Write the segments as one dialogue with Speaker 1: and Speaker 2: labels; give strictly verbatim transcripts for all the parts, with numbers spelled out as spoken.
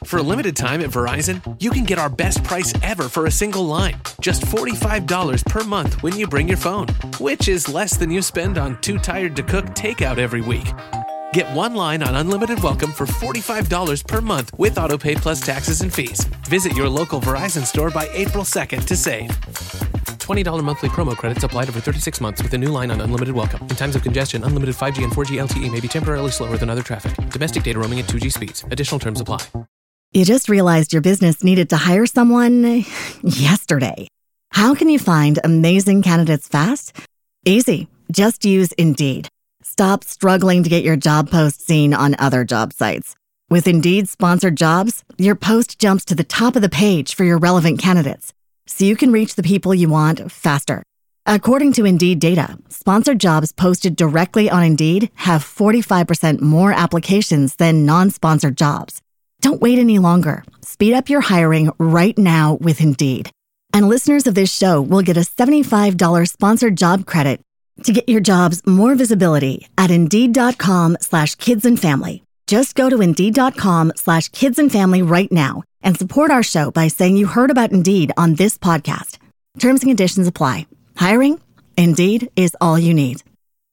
Speaker 1: For a limited time at Verizon, you can get our best price ever for a single line. Just forty-five dollars per month when you bring your phone, which is less than you spend on Too Tired to Cook takeout every week. Get one line on Unlimited Welcome for forty-five dollars per month with AutoPay plus taxes and fees. Visit your local Verizon store by April second to save. twenty dollars monthly promo credits applied over thirty-six months with a new line on Unlimited Welcome. In times of congestion, unlimited five G and four G L T E may be temporarily slower than other traffic. Domestic data roaming at two G speeds. Additional terms apply.
Speaker 2: You just realized your business needed to hire someone yesterday. How can you find amazing candidates fast? Easy. Just use Indeed. Stop struggling to get your job post seen on other job sites. With Indeed sponsored jobs, your post jumps to the top of the page for your relevant candidates, so you can reach the people you want faster. According to Indeed data, sponsored jobs posted directly on Indeed have forty-five percent more applications than non-sponsored jobs. Don't wait any longer. Speed up your hiring right now with Indeed. And listeners of this show will get a seventy-five dollars sponsored job credit to get your jobs more visibility at Indeed.com slash kids and family. Just go to Indeed.com slash kids and family right now and support our show by saying you heard about Indeed on this podcast. Terms and conditions apply. Hiring? Indeed is all you need.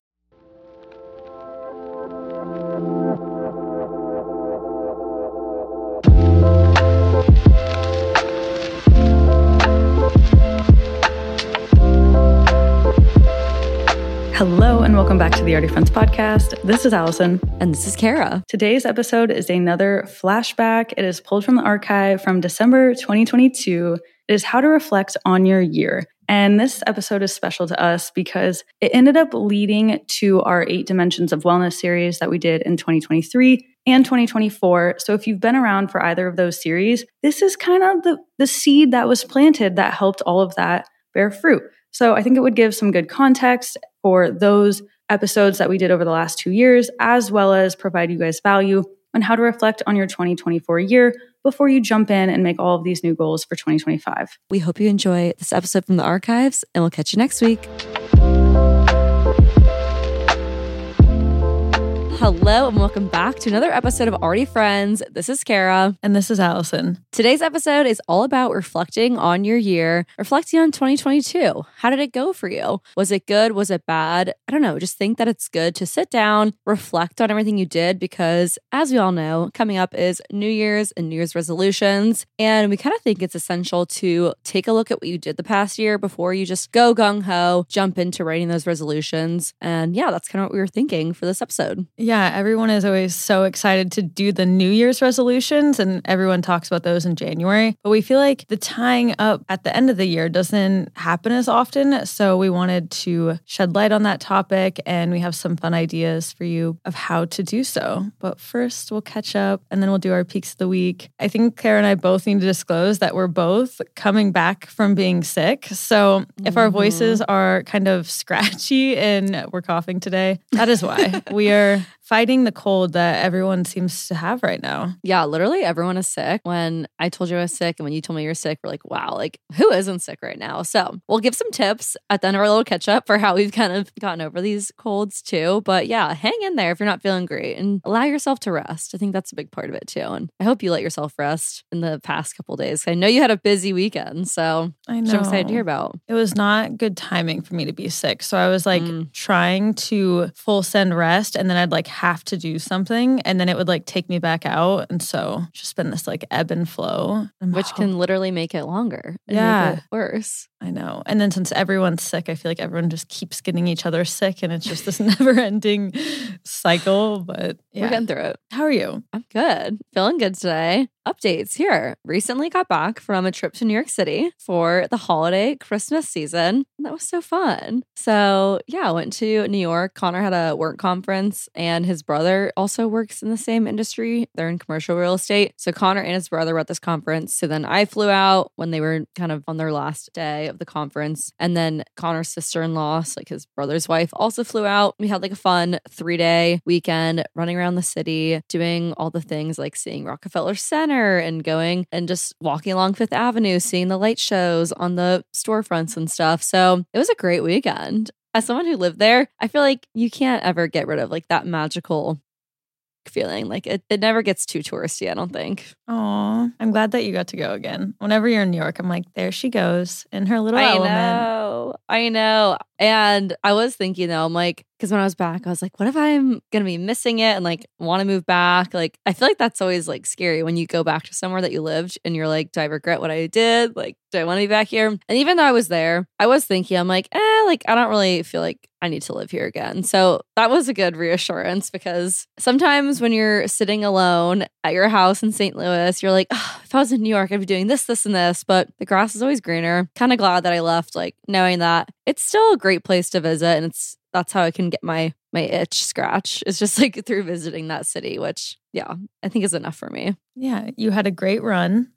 Speaker 3: Hello and welcome back to the Arty Friends podcast. This is Allison.
Speaker 4: And this is Kara.
Speaker 3: Today's episode is another flashback. It is pulled from the archive from December twenty twenty-two. It is how to reflect on your year. And this episode is special to us because it ended up leading to our Eight Dimensions of Wellness series that we did in twenty twenty-three and twenty twenty-four. So if you've been around for either of those series, this is kind of the, the seed that was planted that helped all of that bear fruit. So I think it would give some good context for those episodes that we did over the last two years, as well as provide you guys value on how to reflect on your twenty twenty-four year before you jump in and make all of these new goals for twenty twenty-five.
Speaker 4: We hope you enjoy this episode from the archives, and we'll catch you next week. Hello and welcome back to another episode of Arty Friends. This is Kara.
Speaker 3: And this is Allison.
Speaker 4: Today's episode is all about reflecting on your year, reflecting on twenty twenty-two. How did it go for you? Was it good? Was it bad? I don't know. Just think that it's good to sit down, reflect on everything you did, because as we all know, coming up is New Year's and New Year's resolutions. And we kind of think it's essential to take a look at what you did the past year before you just go gung-ho, jump into writing those resolutions. And yeah, that's kind of what we were thinking for this episode.
Speaker 3: Yeah, everyone is always so excited to do the New Year's resolutions, and everyone talks about those in January. But we feel like the tying up at the end of the year doesn't happen as often. So we wanted to shed light on that topic, and we have some fun ideas for you of how to do so. But first, we'll catch up, and then we'll do our peaks of the week. I think Kara and I both need to disclose that we're both coming back from being sick. So if our voices are kind of scratchy and we're coughing today, that is why. We are fighting the cold that everyone seems to have right now.
Speaker 4: Yeah, literally everyone is sick. When I told you I was sick and when you told me you were sick, we're like, wow, like who isn't sick right now? So we'll give some tips at the end of our little catch up for how we've kind of gotten over these colds too. But yeah, hang in there if you're not feeling great and allow yourself to rest. I think that's a big part of it too. And I hope you let yourself rest in the past couple of days. I know you had a busy weekend, so
Speaker 3: I know.
Speaker 4: I'm excited to hear about.
Speaker 3: It was not good timing for me to be sick. So I was like mm. trying to full send rest, and then I'd like have to do something, and then it would like take me back out. And so it's just been this like ebb and flow,
Speaker 4: which can literally make it longer and
Speaker 3: yeah
Speaker 4: make it worse.
Speaker 3: I know. And then since everyone's sick, I feel like everyone just keeps getting each other sick, and it's just this never ending cycle. But yeah,
Speaker 4: we're getting through it.
Speaker 3: How are you?
Speaker 4: I'm good. Feeling good today. Updates here. Recently got back from a trip to New York City for the holiday Christmas season. That was so fun. So yeah, I went to New York. Connor had a work conference, and his brother also works in the same industry. They're in commercial real estate. So Connor and his brother were at this conference. So then I flew out when they were kind of on their last day of the conference. And then Connor's sister-in-law, so like his brother's wife, also flew out. We had like a fun three-day weekend running around the city, doing all the things like seeing Rockefeller Center and going and just walking along Fifth Avenue, seeing the light shows on the storefronts and stuff. So it was a great weekend. As someone who lived there, I feel like you can't ever get rid of like that magical feeling. Like it, it never gets too touristy, I don't think.
Speaker 5: Aw, I'm glad that you got to go again. Whenever you're in New York, I'm like, there she goes in her little
Speaker 4: I
Speaker 5: element.
Speaker 4: know. I know. And I was thinking though, I'm like, because when I was back, I was like, what if I'm going to be missing it and like want to move back? Like, I feel like that's always like scary when you go back to somewhere that you lived and you're like, do I regret what I did? Like, do I want to be back here? And even though I was there, I was thinking, I'm like, eh, like, I don't really feel like I need to live here again. So that was a good reassurance because sometimes when you're sitting alone at your house in Saint Louis, you're like, oh, if I was in New York, I'd be doing this, this, and this, but the grass is always greener. Kind of glad that I left, like knowing that it's still a great place to visit. And it's, that's how I can get my, my itch scratch. It's just like through visiting that city, which yeah, I think is enough for me.
Speaker 5: Yeah. You had a great run.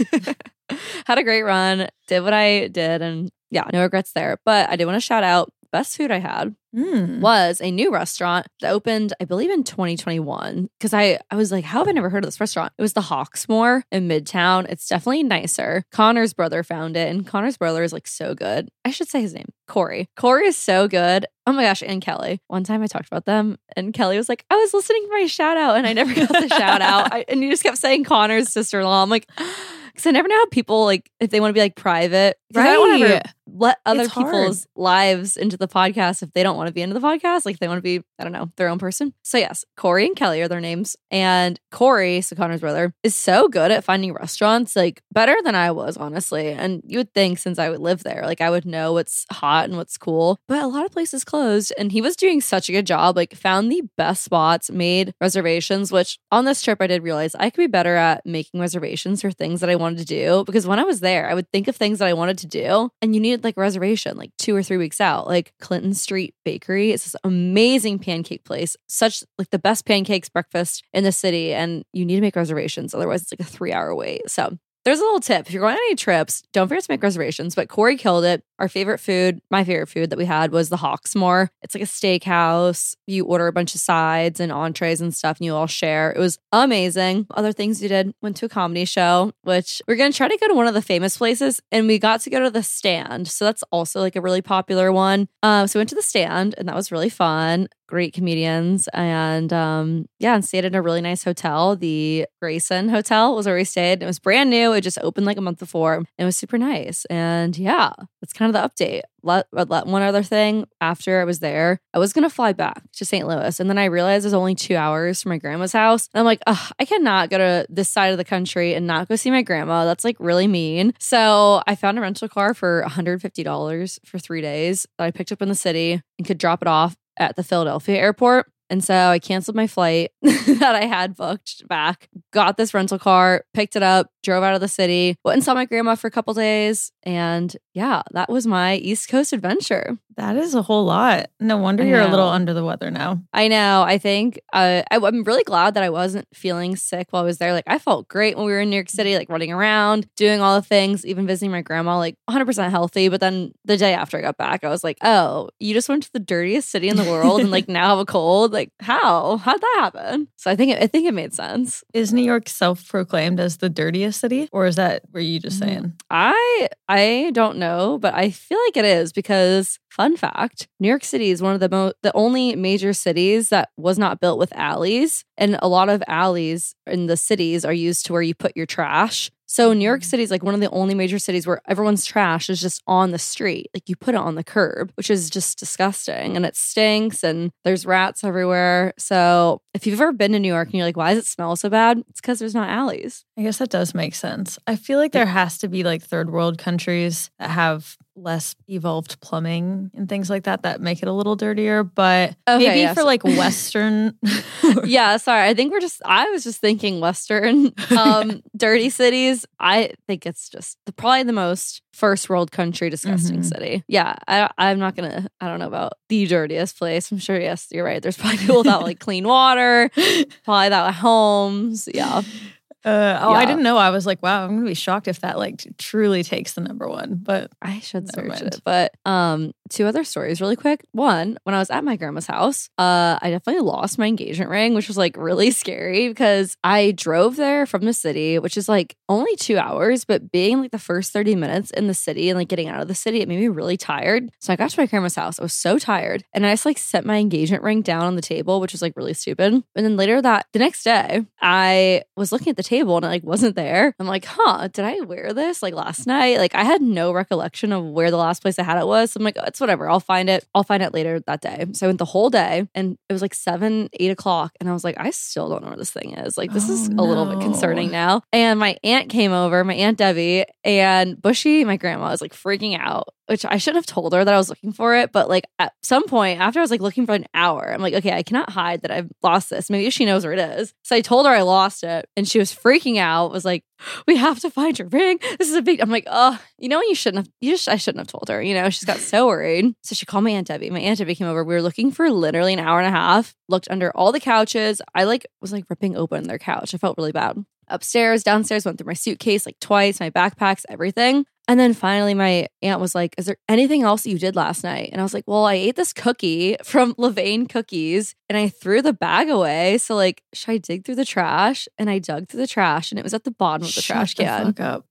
Speaker 4: Had a great run, did what I did, and yeah, no regrets there. But I did want to shout out best food I had
Speaker 5: Mm.
Speaker 4: was a new restaurant that opened, I believe, in twenty twenty-one. Because I, I was like, how have I never heard of this restaurant? It was the Hawksmoor in Midtown. It's definitely nicer. Connor's brother found it, and Connor's brother is like so good. I should say his name, Corey. Corey is so good. Oh my gosh, and Kelly. One time I talked about them, and Kelly was like, I was listening for my shout out, and I never got the shout out. I, and you just kept saying Connor's sister-in-law. I'm like, because I never know how people, like, if they want to be like private. Right. I don't want to ever let other
Speaker 5: It's
Speaker 4: people's
Speaker 5: hard.
Speaker 4: lives into the podcast if they don't want to be into the podcast. Like, they want to be, I don't know, their own person. So yes, Corey and Kelly are their names. And Corey, so Connor's brother, is so good at finding restaurants, like better than I was, honestly. And you would think since I would live there, like I would know what's hot and what's cool. But a lot of places closed. And he was doing such a good job, like found the best spots, made reservations, which on this trip I did realize I could be better at making reservations for things that I wanted to do. Because when I was there, I would think of things that I wanted to do, and you needed like a reservation like two or three weeks out. Like Clinton Street Bakery, it's this amazing pancake place, such like the best pancakes breakfast in the city, and you need to make reservations, otherwise it's like a three hour wait. So there's a little tip. If you're going on any trips, don't forget to make reservations. But Corey killed it. Our favorite food, my favorite food that we had was the Hawksmoor. It's like a steakhouse. You order a bunch of sides and entrees and stuff, and you all share. It was amazing. Other things we did, went to a comedy show, which we're going to try to go to one of the famous places, and we got to go to the Stand. So that's also like a really popular one. Um, so we went to the Stand, and that was really fun. Great comedians, and um, yeah, and stayed in a really nice hotel. The Grayson Hotel was where we stayed. It was brand new. It just opened like a month before. And it was super nice. And yeah, that's kind of the update. Let, let, one other thing, after I was there, I was going to fly back to Saint Louis. And then I realized it was only two hours from my grandma's house. And I'm like, ugh, I cannot go to this side of the country and not go see my grandma. That's like really mean. So I found a rental car for one hundred fifty dollars for three days that I picked up in the city and could drop it off at the Philadelphia airport. And so I canceled my flight that I had booked back, got this rental car, picked it up, drove out of the city, went and saw my grandma for a couple days. And yeah, that was my East Coast adventure.
Speaker 5: That is a whole lot. No wonder
Speaker 4: I
Speaker 5: you're a
Speaker 4: know.
Speaker 5: little under the weather now.
Speaker 4: I know. I think uh, I, I'm really glad that I wasn't feeling sick while I was there. Like, I felt great when we were in New York City, like running around, doing all the things, even visiting my grandma, like one hundred percent healthy. But then the day after I got back, I was like, oh, you just went to the dirtiest city in the world and like now have a cold? Like, how? How'd that happen? So I think it, I think it made sense.
Speaker 5: Is New York self-proclaimed as the dirtiest city? Or is that, were you just saying?
Speaker 4: I I don't know, but I feel like it is because, fun fact, New York City is one of the mo- the only major cities that was not built with alleys. And a lot of alleys in the cities are used to where you put your trash. So New York City is like one of the only major cities where everyone's trash is just on the street. Like you put it on the curb, which is just disgusting. And it stinks and there's rats everywhere. So if you've ever been to New York and you're like, why does it smell so bad? It's because there's not alleys.
Speaker 5: I guess that does make sense. I feel like there has to be like third world countries that have less evolved plumbing and things like that that make it a little dirtier. But
Speaker 4: Okay,
Speaker 5: maybe
Speaker 4: yes.
Speaker 5: for like Western.
Speaker 4: Yeah, sorry. I think we're just, I was just thinking Western um, dirty cities. I think it's just the, probably the most first world country disgusting
Speaker 5: Mhm.
Speaker 4: city. Yeah, I, I'm not going to, I don't know about the dirtiest place. I'm sure, yes, you're right. There's probably people without like clean water, probably without homes. Yeah.
Speaker 5: Uh, oh,
Speaker 4: Yeah.
Speaker 5: I didn't know. I was like, wow, I'm going to be shocked if that like truly takes the number one. But
Speaker 4: I should
Speaker 5: Never
Speaker 4: search
Speaker 5: mind.
Speaker 4: it. But um, two other stories really quick. One, when I was at my grandma's house, uh, I definitely lost my engagement ring, which was like really scary because I drove there from the city, which is like only two hours, but being like the first thirty minutes in the city and like getting out of the city, it made me really tired. So I got to my grandma's house. I was so tired. And I just like set my engagement ring down on the table, which was like really stupid. And then later that, the next day, I was looking at the table and it like wasn't there. I'm like, huh, did I wear this like last night? Like I had no recollection of where the last place I had it was. So I'm like, oh, it's whatever. I'll find it. I'll find it later that day. So I went the whole day and it was like seven, eight o'clock. And I was like, I still don't know where this thing is. Like this
Speaker 5: Oh,
Speaker 4: is a
Speaker 5: no.
Speaker 4: little bit concerning now. And my aunt came over, my Aunt Debbie, and Bushy, my grandma, was like freaking out, which I should have told her that I was looking for it. But like at some point after I was like looking for an hour, I'm like, okay, I cannot hide that I've lost this. Maybe she knows where it is. So I told her I lost it and she was freaking out, was like, we have to find your ring. This is a big, I'm like, oh, you know, you shouldn't have, you just, I shouldn't have told her, you know, she's got so worried. So she called my Aunt Debbie. My Aunt Debbie came over. We were looking for literally an hour and a half, looked under all the couches. I like was like ripping open their couch. I felt really bad. Upstairs, downstairs, went through my suitcase like twice, my backpacks, everything. And then finally my aunt was like, is there anything else that you did last night? And I was like, well, I ate this cookie from Levain Cookies and I threw the bag away. So like, should I dig through the trash? And I dug through the trash and it was at the bottom of the
Speaker 5: Shut
Speaker 4: trash
Speaker 5: the
Speaker 4: can.
Speaker 5: fuck up.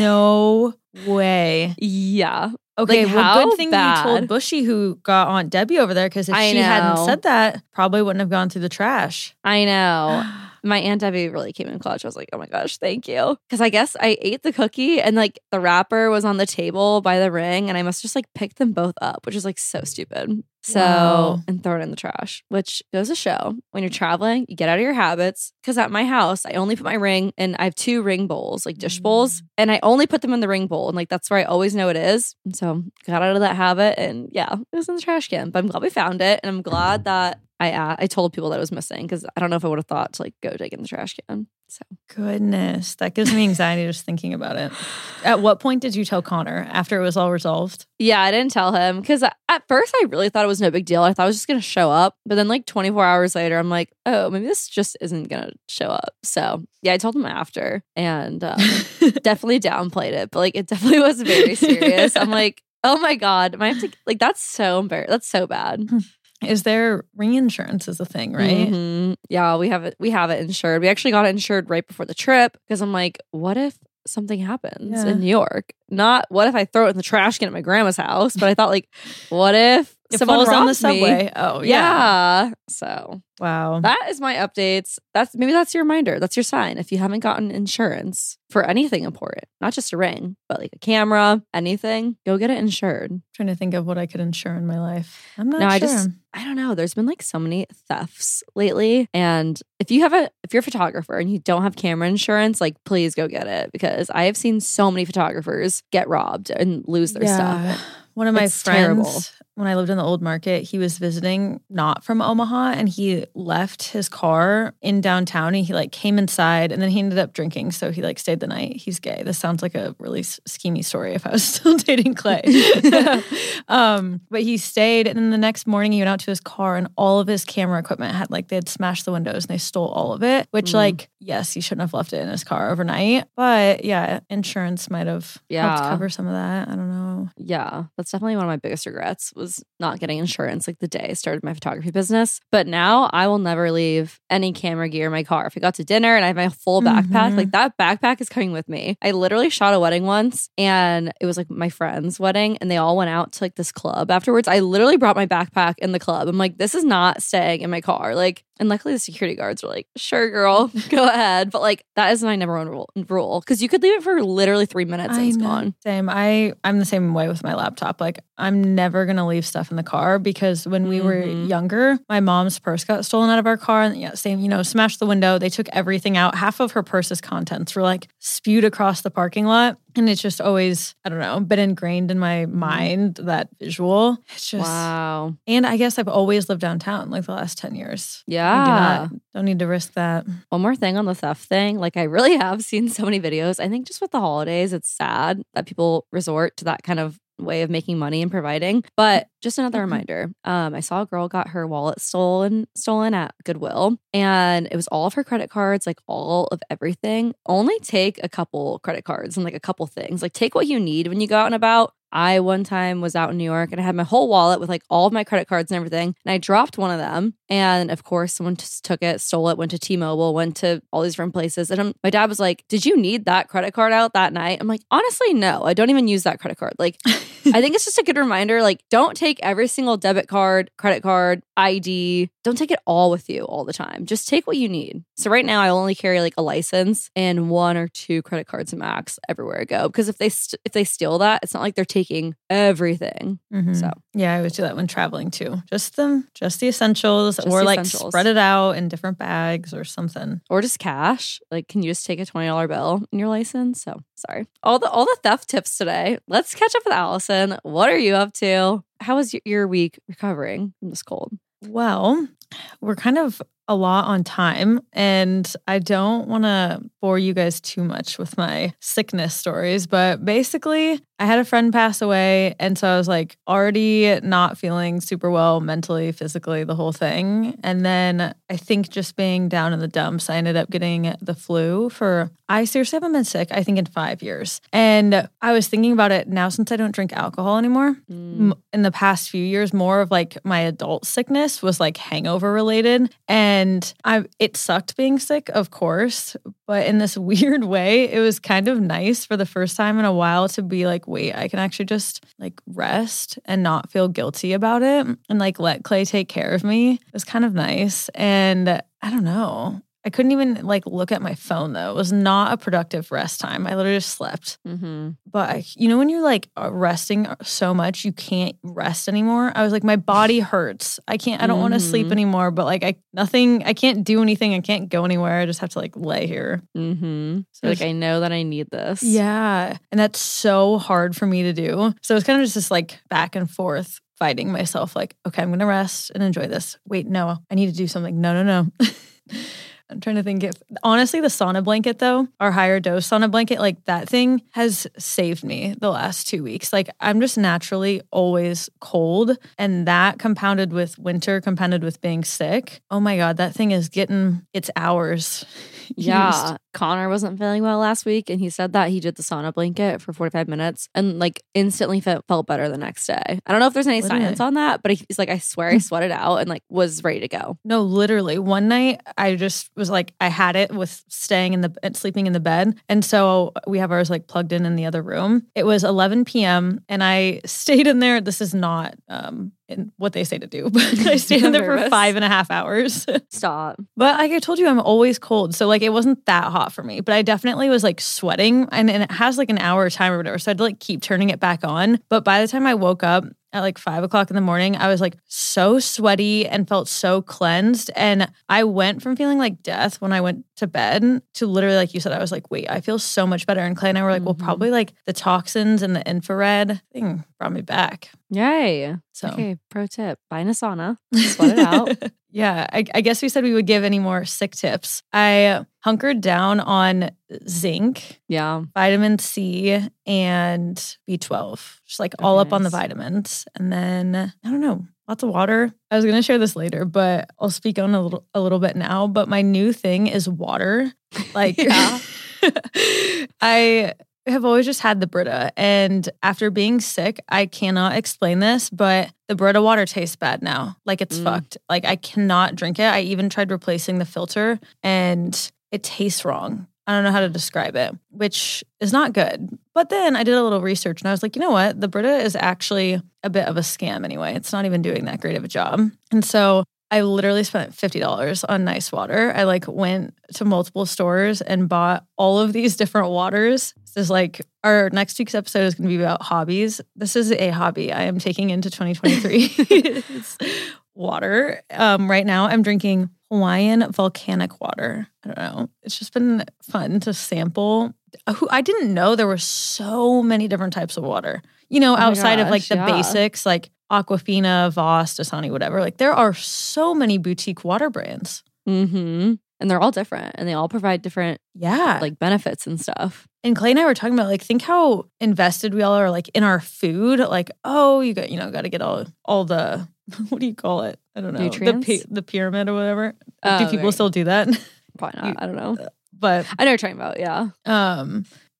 Speaker 5: No way.
Speaker 4: Yeah.
Speaker 5: Okay,
Speaker 4: Like,
Speaker 5: well,
Speaker 4: how
Speaker 5: good thing
Speaker 4: bad?
Speaker 5: you told Bushy who got Aunt Debbie over there, because if
Speaker 4: I
Speaker 5: she hadn't
Speaker 4: know.
Speaker 5: said that, probably wouldn't have gone through the trash.
Speaker 4: I know. My Aunt Debbie really came in clutch. I was like, oh my gosh, thank you. Because I guess I ate the cookie and like the wrapper was on the table by the ring and I must just like pick them both up, which is like so stupid. So,
Speaker 5: Wow.
Speaker 4: and throw it in the trash, which goes to show when you're traveling, you get out of your habits. Because at my house, I only put my ring and I have two ring bowls, like dish bowls, and I only put them in the ring bowl. And like, that's where I always know it is. And so got out of that habit and yeah, it was in the trash can. But I'm glad we found it. And I'm glad that I uh, I told people that it was missing because I don't know if I would have thought to like go dig in the trash can. So
Speaker 5: Goodness, that gives me anxiety just thinking about it. At what point did you tell Connor after it was all resolved?
Speaker 4: yeah, I didn't tell him because at first I really thought it was no big deal. I thought I was just gonna show up, but then like twenty-four hours later, I'm like, oh, maybe this just isn't gonna show up. So yeah, I told him after and um, definitely downplayed it, but like it definitely was very serious. I'm like, oh my god, am I have to like that's so embarrassing. That's so bad.
Speaker 5: Is there ring insurance is a thing, right?
Speaker 4: Mhm. Yeah, we have it. We have it insured. We actually got it insured right before the trip because I'm like, what if something happens
Speaker 5: Yeah.
Speaker 4: in New York? Not what if I throw it in the trash can at my grandma's house, but I thought like, what if
Speaker 5: It
Speaker 4: someone
Speaker 5: falls on the
Speaker 4: robs me?
Speaker 5: subway. Oh, yeah.
Speaker 4: Yeah. So
Speaker 5: Wow.
Speaker 4: that is my updates. That's maybe that's your reminder. That's your sign. If you haven't gotten insurance for anything important, not just a ring, but like a camera, anything, go get it insured.
Speaker 5: trying to think of what I could insure in my life. I'm not
Speaker 4: No,
Speaker 5: sure.
Speaker 4: I just I don't know. There's been like so many thefts lately. And if you have a if you're a photographer and you don't have camera insurance, like please go get it because I have seen so many photographers get robbed and lose their stuff.
Speaker 5: One of my
Speaker 4: It's
Speaker 5: friends,
Speaker 4: terrible.
Speaker 5: when I lived in the old market, he was visiting not from Omaha and he left his car in downtown and he like came inside and then he ended up drinking. So he like stayed the night. He's gay. This sounds like a really s- schemy story if I was still dating Clay. um, but he stayed and then the next morning he went out to his car and all of his camera equipment had like, they had smashed the windows and they stole all of it, which
Speaker 4: Mm.
Speaker 5: like, yes, he shouldn't have left it in his car overnight. But yeah, insurance might have
Speaker 4: Yeah.
Speaker 5: helped cover some of that. I don't know.
Speaker 4: Yeah, that's definitely one of my biggest regrets was not getting insurance like the day I started my photography business. But now I will never leave any camera gear in my car. If I got to dinner and I have my full backpack,
Speaker 5: Mhm.
Speaker 4: like that backpack is coming with me. I literally shot a wedding once and it was like my friend's wedding and they all went out to like this club afterwards. I literally brought my backpack in the club. I'm like, this is not staying in my car. Like, and luckily the security guards were like, sure, girl, go ahead. But like, that is my number one rule. rule. Cause you could leave it for literally three minutes and it's
Speaker 5: know.
Speaker 4: gone.
Speaker 5: Same. I I'm the same way with my laptop. Like I'm never gonna leave stuff in the car because when we were
Speaker 4: Mhm.
Speaker 5: younger, my mom's purse got stolen out of our car, and yeah, same. You know, smashed the window. They took everything out. Half of her purse's contents were like spewed across the parking lot, and it's just always I don't know been ingrained in my mind that visual. It's just
Speaker 4: Wow.
Speaker 5: and I guess I've always lived downtown like the last ten years. I do
Speaker 4: Yeah.
Speaker 5: not, don't need to risk that.
Speaker 4: One more thing on the theft thing. Like, I really have seen so many videos. I think just with the holidays, it's sad that people resort to that kind of way of making money and providing. But just another
Speaker 5: Mhm.
Speaker 4: reminder. Um, I saw a girl got her wallet stolen stolen at Goodwill, and it was all of her credit cards, like all of everything. Only take a couple credit cards and like a couple things. Like, take what you need when you go out and about. I one time was out in New York and I had my whole wallet with like all of my credit cards and everything. And I dropped one of them. And of course, someone just took it, stole it, went to T-Mobile, went to all these different places. And I'm, my dad was like, did you need that credit card out that night? I'm like, honestly, no, I don't even use that credit card. Like, I think it's just a good reminder, like, don't take every single debit card, credit card, I D, don't take it all with you all the time. Just take what you need. So right now I only carry like a license and one or two credit cards max everywhere I go. Because if they st- if they steal that, it's not like they're taking everything.
Speaker 5: Mm-hmm.
Speaker 4: So
Speaker 5: yeah, I always do that when traveling too. Just them, just the essentials,
Speaker 4: Just
Speaker 5: or
Speaker 4: the
Speaker 5: like
Speaker 4: essentials.
Speaker 5: spread it out in different bags or something.
Speaker 4: or just cash. Like, can you just take a twenty dollar bill in your license? So sorry. All the all the theft tips today. Let's catch up with Allison. What are you up to? How was your, your week recovering from this cold?
Speaker 5: Well, we're kind of a lot on time, and I don't want to bore you guys too much with my sickness stories, but basically I had a friend pass away, and so I was like already not feeling super well mentally, physically, the whole thing. And then I think just being down in the dumps, I ended up getting the flu for, I seriously haven't been sick, I think in five years. And I was thinking about it now since I don't drink alcohol anymore.
Speaker 4: Mm.
Speaker 5: In the past few years, more of like my adult sickness was like hangover related. And I it sucked being sick, of course, but in this weird way, it was kind of nice for the first time in a while to be like, wait, I can actually just like rest and not feel guilty about it and like let Clay take care of me. It was kind of nice. And I don't know. I couldn't even like look at my phone though. It was not a productive rest time. I literally just slept.
Speaker 4: Mm-hmm.
Speaker 5: But I, you know, when you're like resting so much, you can't rest anymore. I was like, my body hurts. I can't, I don't want to sleep
Speaker 4: Mhm.
Speaker 5: anymore, but like I, nothing, I can't do anything. I can't go anywhere. I just have to like lay here.
Speaker 4: Mm-hmm.
Speaker 5: So
Speaker 4: Like,
Speaker 5: it's-
Speaker 4: I know that I need this.
Speaker 5: Yeah. And that's so hard for me to do. So it's kind of just this like back and forth fighting myself. Like, okay, I'm going to rest and enjoy this. Wait, no, I need to do something. No, no, no. I'm trying to think if, honestly, the sauna blanket though, our higher dose sauna blanket, like that thing has saved me the last two weeks. Like I'm just naturally always cold, and that compounded with winter, compounded with being sick. Oh my God, that thing is getting its hours.
Speaker 4: Yeah.
Speaker 5: used.
Speaker 4: Connor wasn't feeling well last week, and he said that he did the sauna blanket for forty-five minutes and like instantly felt, felt better the next day. I don't know if there's any
Speaker 5: Literally.
Speaker 4: science on that, but he's like, I swear I sweated out and like was ready to go.
Speaker 5: No, literally. One night I just was like, I had it with staying in the, sleeping in the bed. And so we have ours like plugged in in the other room. It was eleven p.m. and I stayed in there. This is not um, in what they say to do, but I stayed in there for
Speaker 4: Nervous.
Speaker 5: five and a half hours.
Speaker 4: Stop.
Speaker 5: But like I told you, I'm always cold. So like it wasn't that hot for me, but I definitely was like sweating, and, and it has like an hour time or whatever. So I had to like keep turning it back on. But by the time I woke up at like five o'clock in the morning, I was like so sweaty and felt so cleansed. And I went from feeling like death when I went to bed to literally, like you said, I was like, wait, I feel so much better. And Clay and I were like, well,
Speaker 4: Mhm.
Speaker 5: probably like the toxins and the infrared thing brought me back.
Speaker 4: Yay.
Speaker 5: So
Speaker 4: Okay, pro tip. Buy a sauna. Sweat it out.
Speaker 5: Yeah, I, I guess we said we would give any more sick tips. I hunkered down on zinc,
Speaker 4: Yeah.
Speaker 5: vitamin C, and B twelve. Just like all
Speaker 4: Okay,
Speaker 5: up on the
Speaker 4: nice.
Speaker 5: vitamins. And then, I don't know, lots of water. I was going to share this later, but I'll speak on a little a little bit now. But my new thing is water. Like,
Speaker 4: Yeah.
Speaker 5: I have always just had the Brita. And after being sick, I cannot explain this, but the Brita water tastes bad now. Like it's
Speaker 4: Mm.
Speaker 5: fucked. Like I cannot drink it. I even tried replacing the filter and it tastes wrong. I don't know how to describe it, which is not good. But then I did a little research and I was like, you know what? The Brita is actually a bit of a scam anyway. It's not even doing that great of a job. And so I literally spent fifty dollars on nice water. I like went to multiple stores and bought all of these different waters. This is like our next week's episode is going to be about hobbies. This is a hobby I am taking into twenty twenty-three. It's water. Um, right now I'm drinking Hawaiian volcanic water. I don't know. It's just been fun to sample. Who I didn't know there were so many different types of water. You know,
Speaker 4: Oh my
Speaker 5: outside of like
Speaker 4: gosh,
Speaker 5: the
Speaker 4: yeah.
Speaker 5: basics, like Aquafina, Voss, Dasani, whatever. Like there are so many boutique water brands.
Speaker 4: Mm-hmm. And they're all different and they all provide different
Speaker 5: Yeah.
Speaker 4: like benefits and stuff.
Speaker 5: And Clay and I were talking about like, think how invested we all are like in our food. Like, oh, you got, you know, got to get all, all the, what do you call it? I don't know.
Speaker 4: Nutrients?
Speaker 5: The, pi- the pyramid or whatever.
Speaker 4: Oh,
Speaker 5: do people
Speaker 4: right.
Speaker 5: still do that?
Speaker 4: Probably not. I don't know.
Speaker 5: But
Speaker 4: I know what you're talking about. Yeah.
Speaker 5: Um,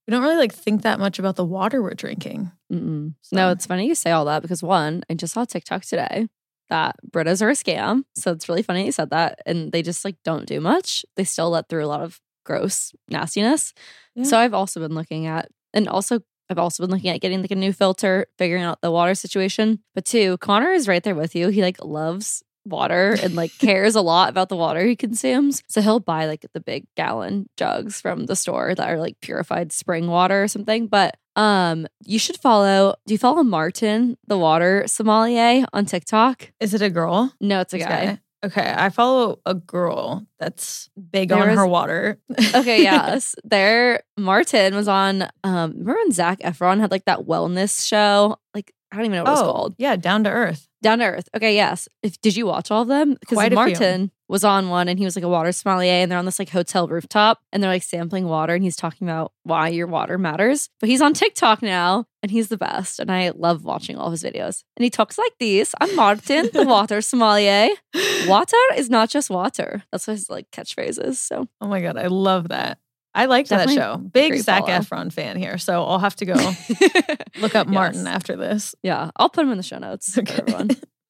Speaker 5: we don't really like think that much about the water we're drinking.
Speaker 4: Mm-mm.
Speaker 5: So-
Speaker 4: No, it's funny you say all that because one, I just saw TikTok today that Britas are a scam. So it's really funny you said that. And they just like don't do much. They still let through a lot of gross nastiness.
Speaker 5: Yeah.
Speaker 4: So I've also been looking at, and also I've also been looking at getting like a new filter, figuring out the water situation. But two, Connor is right there with you. He like loves water and like cares a lot about the water he consumes. So he'll buy like the big gallon jugs from the store that are like purified spring water or something. But um, you should follow. Do you follow Martin, the water sommelier, on TikTok?
Speaker 5: Is it a girl?
Speaker 4: No, it's a
Speaker 5: This
Speaker 4: guy.
Speaker 5: Okay, I follow a girl that's big
Speaker 4: There
Speaker 5: on
Speaker 4: was-
Speaker 5: her water.
Speaker 4: Okay, yes. There, Martin was on. Um, remember when Zac Efron had like that wellness show? Like I don't even know what it was
Speaker 5: Oh,
Speaker 4: called.
Speaker 5: yeah, Down to Earth.
Speaker 4: Down to Earth. Okay, yes. If did you watch all of them? Because
Speaker 5: Quite a few.
Speaker 4: Martin was on one and he was like a water sommelier and they're on this like hotel rooftop and they're like sampling water and he's talking about why your water matters. But he's on TikTok now and he's the best. And I love watching all of his videos. And he talks like this. I'm Martin, the water sommelier. Water is not just water. That's what his like catchphrase is. So
Speaker 5: Oh my God, I love that. I liked
Speaker 4: Definitely
Speaker 5: that show. Big
Speaker 4: great
Speaker 5: Zac
Speaker 4: follow.
Speaker 5: Efron fan here. So I'll have to go look up
Speaker 4: Yes.
Speaker 5: Martin after this.
Speaker 4: Yeah, I'll put him in the show notes
Speaker 5: Okay.
Speaker 4: for everyone.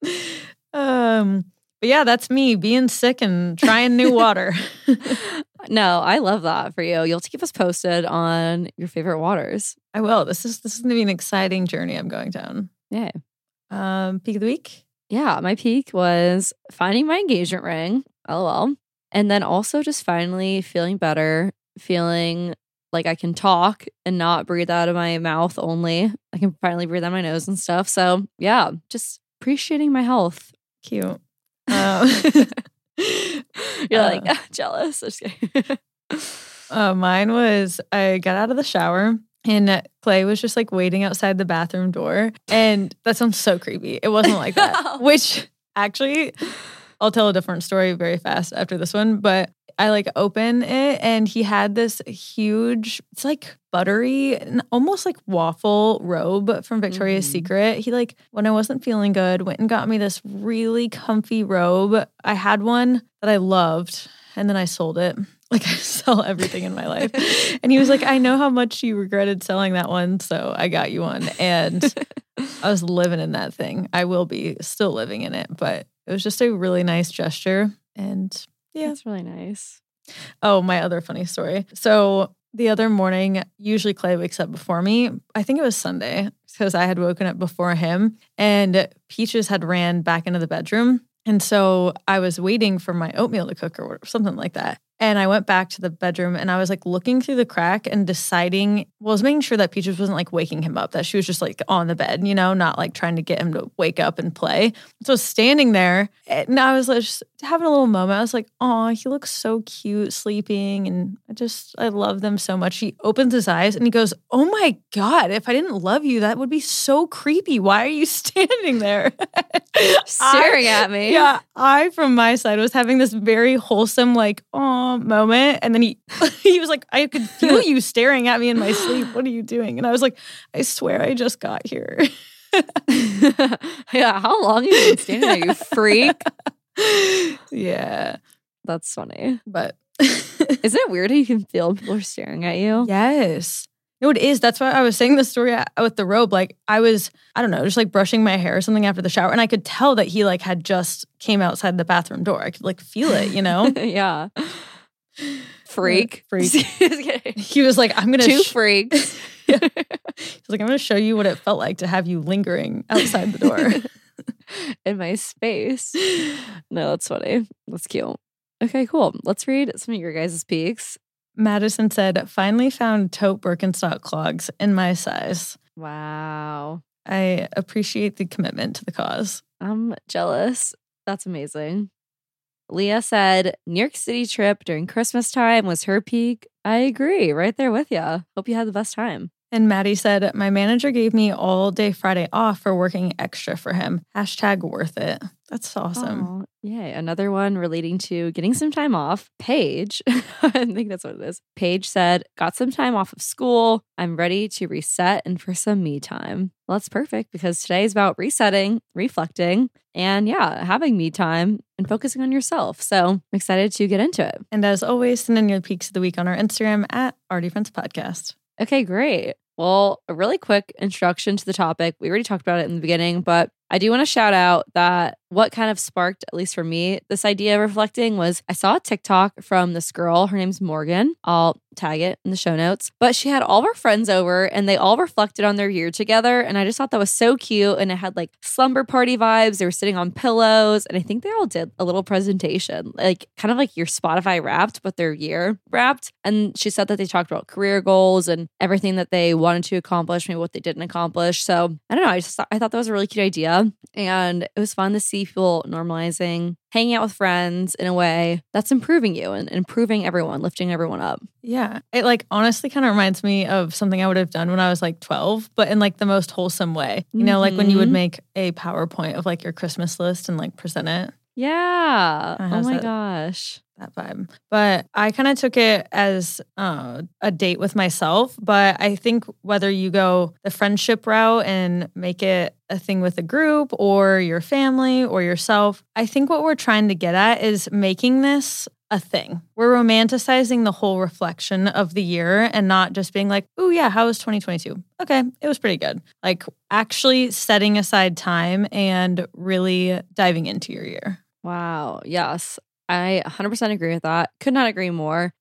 Speaker 5: um, but yeah, that's me being sick and trying new water.
Speaker 4: No, I love that for you. You'll have to keep us posted on your favorite waters.
Speaker 5: I will. This is this is gonna be an exciting journey I'm going down.
Speaker 4: Yeah.
Speaker 5: Um, peak of the week.
Speaker 4: Yeah, my peak was finding my engagement ring, lol. And then also just finally feeling better, feeling like I can talk and not breathe out of my mouth only. I can finally breathe out my nose and stuff. So yeah, just appreciating my health.
Speaker 5: Cute. Um,
Speaker 4: You're
Speaker 5: uh,
Speaker 4: like jealous. Just kidding.
Speaker 5: Uh, mine was I got out of the shower and Clay was just like waiting outside the bathroom door. And that sounds so creepy. It wasn't like that, which actually I'll tell a different story very fast after this one. But I like open it and he had this huge, it's like buttery, and almost like waffle robe from Victoria's
Speaker 4: Mhm.
Speaker 5: Secret. He like, when I wasn't feeling good, went and got me this really comfy robe. I had one that I loved and then I sold it. Like I sell everything in my life. And he was like, I know how much you regretted selling that one, so I got you one. And I was living in that thing. I will be still living in it, but it was just a really nice gesture. And yeah.
Speaker 4: That's really nice.
Speaker 5: Oh, my other funny story. So the other morning, usually Clay wakes up before me. I think it was Sunday because I had woken up before him and Peaches had ran back into the bedroom. And so I was waiting for my oatmeal to cook or something like that. And I went back to the bedroom and I was like looking through the crack and deciding, well, I was making sure that Peaches wasn't like waking him up, that she was just like on the bed, you know, not like trying to get him to wake up and play. So I was standing there and I was like just having a little moment. I was like, oh, he looks so cute sleeping. And I just, I love them so much. He opens his eyes and he goes, oh my God, if I didn't love you, that would be so creepy. Why are you standing there?
Speaker 4: Staring
Speaker 5: I-
Speaker 4: at me.
Speaker 5: Yeah, I from my side was having this very wholesome, like, oh moment, and then he he was like, I could feel you staring at me in my sleep. What are you doing? And I was like, I swear, I just got here.
Speaker 4: Yeah, how long have you been standing there, you freak?
Speaker 5: Yeah,
Speaker 4: That's funny.
Speaker 5: but
Speaker 4: Isn't it weird how you can feel people are staring at you?
Speaker 5: yes. No, it is. That's why I was saying the story with the robe. Like I was, I don't know, just like brushing my hair or something after the shower. And I could tell that he like had just came outside the bathroom door. I could like feel it, you know?
Speaker 4: Yeah. Freak.
Speaker 5: Freak.
Speaker 4: Just kidding.
Speaker 5: He was like, I'm going to,
Speaker 4: Two
Speaker 5: sh-
Speaker 4: freaks.
Speaker 5: he's like, I'm going to show you what it felt like to have you lingering outside the door.
Speaker 4: In my space. No, that's funny. That's cute. Okay, cool. Let's read some of your guys' peaks.
Speaker 5: Madison said, finally found taupe Birkenstock clogs in my size.
Speaker 4: Wow.
Speaker 5: I appreciate the commitment to the cause.
Speaker 4: I'm jealous. That's amazing. Leah said, New York City trip during Christmas time was her peak. I agree. Right there with you. Hope you had the best time.
Speaker 5: And Maddie said, my manager gave me all day Friday off for working extra for him. Hashtag worth it. That's awesome.
Speaker 4: Oh, yay. Another one relating to getting some time off. Paige, I think that's what it is. Paige said, got some time off of school. I'm ready to reset and for some me time. Well, that's perfect because today is about resetting, reflecting, and yeah, having me time and focusing on yourself. So I'm excited to get into it.
Speaker 5: And as always, send in your peaks of the week on our Instagram at Arty Friends Podcast.
Speaker 4: Okay, great. Well, a really quick introduction to the topic. We already talked about it in the beginning, but I do want to shout out that what kind of sparked, at least for me, this idea of reflecting was I saw a TikTok from this girl. Her name's Morgan. I'll tag it in the show notes. But she had all of her friends over and they all reflected on their year together. And I just thought that was so cute. And it had like slumber party vibes. They were sitting on pillows. And I think they all did a little presentation, like kind of like your Spotify Wrapped, but their year wrapped. And she said that they talked about career goals and everything that they wanted to accomplish, maybe what they didn't accomplish. So I don't know. I just thought, I thought that was a really cute idea. And it was fun to see people normalizing hanging out with friends in a way that's improving you and improving everyone, lifting everyone up.
Speaker 5: Yeah. It like honestly kind of reminds me of something I would have done when I was like twelve, but in like the most wholesome way. You know, mm-hmm. like when you would make a PowerPoint of like your Christmas list and like present it.
Speaker 4: Yeah. Oh my
Speaker 5: that,
Speaker 4: gosh.
Speaker 5: That vibe. But I kind of took it as uh, a date with myself. But I think whether you go the friendship route and make it a thing with a group or your family or yourself, I think what we're trying to get at is making this a thing. We're romanticizing the whole reflection of the year and not just being like, oh yeah, how was twenty twenty-two? Okay, it was pretty good. Like actually setting aside time and really diving into your year.
Speaker 4: Wow. Yes. I one hundred percent agree with that. Could not agree more.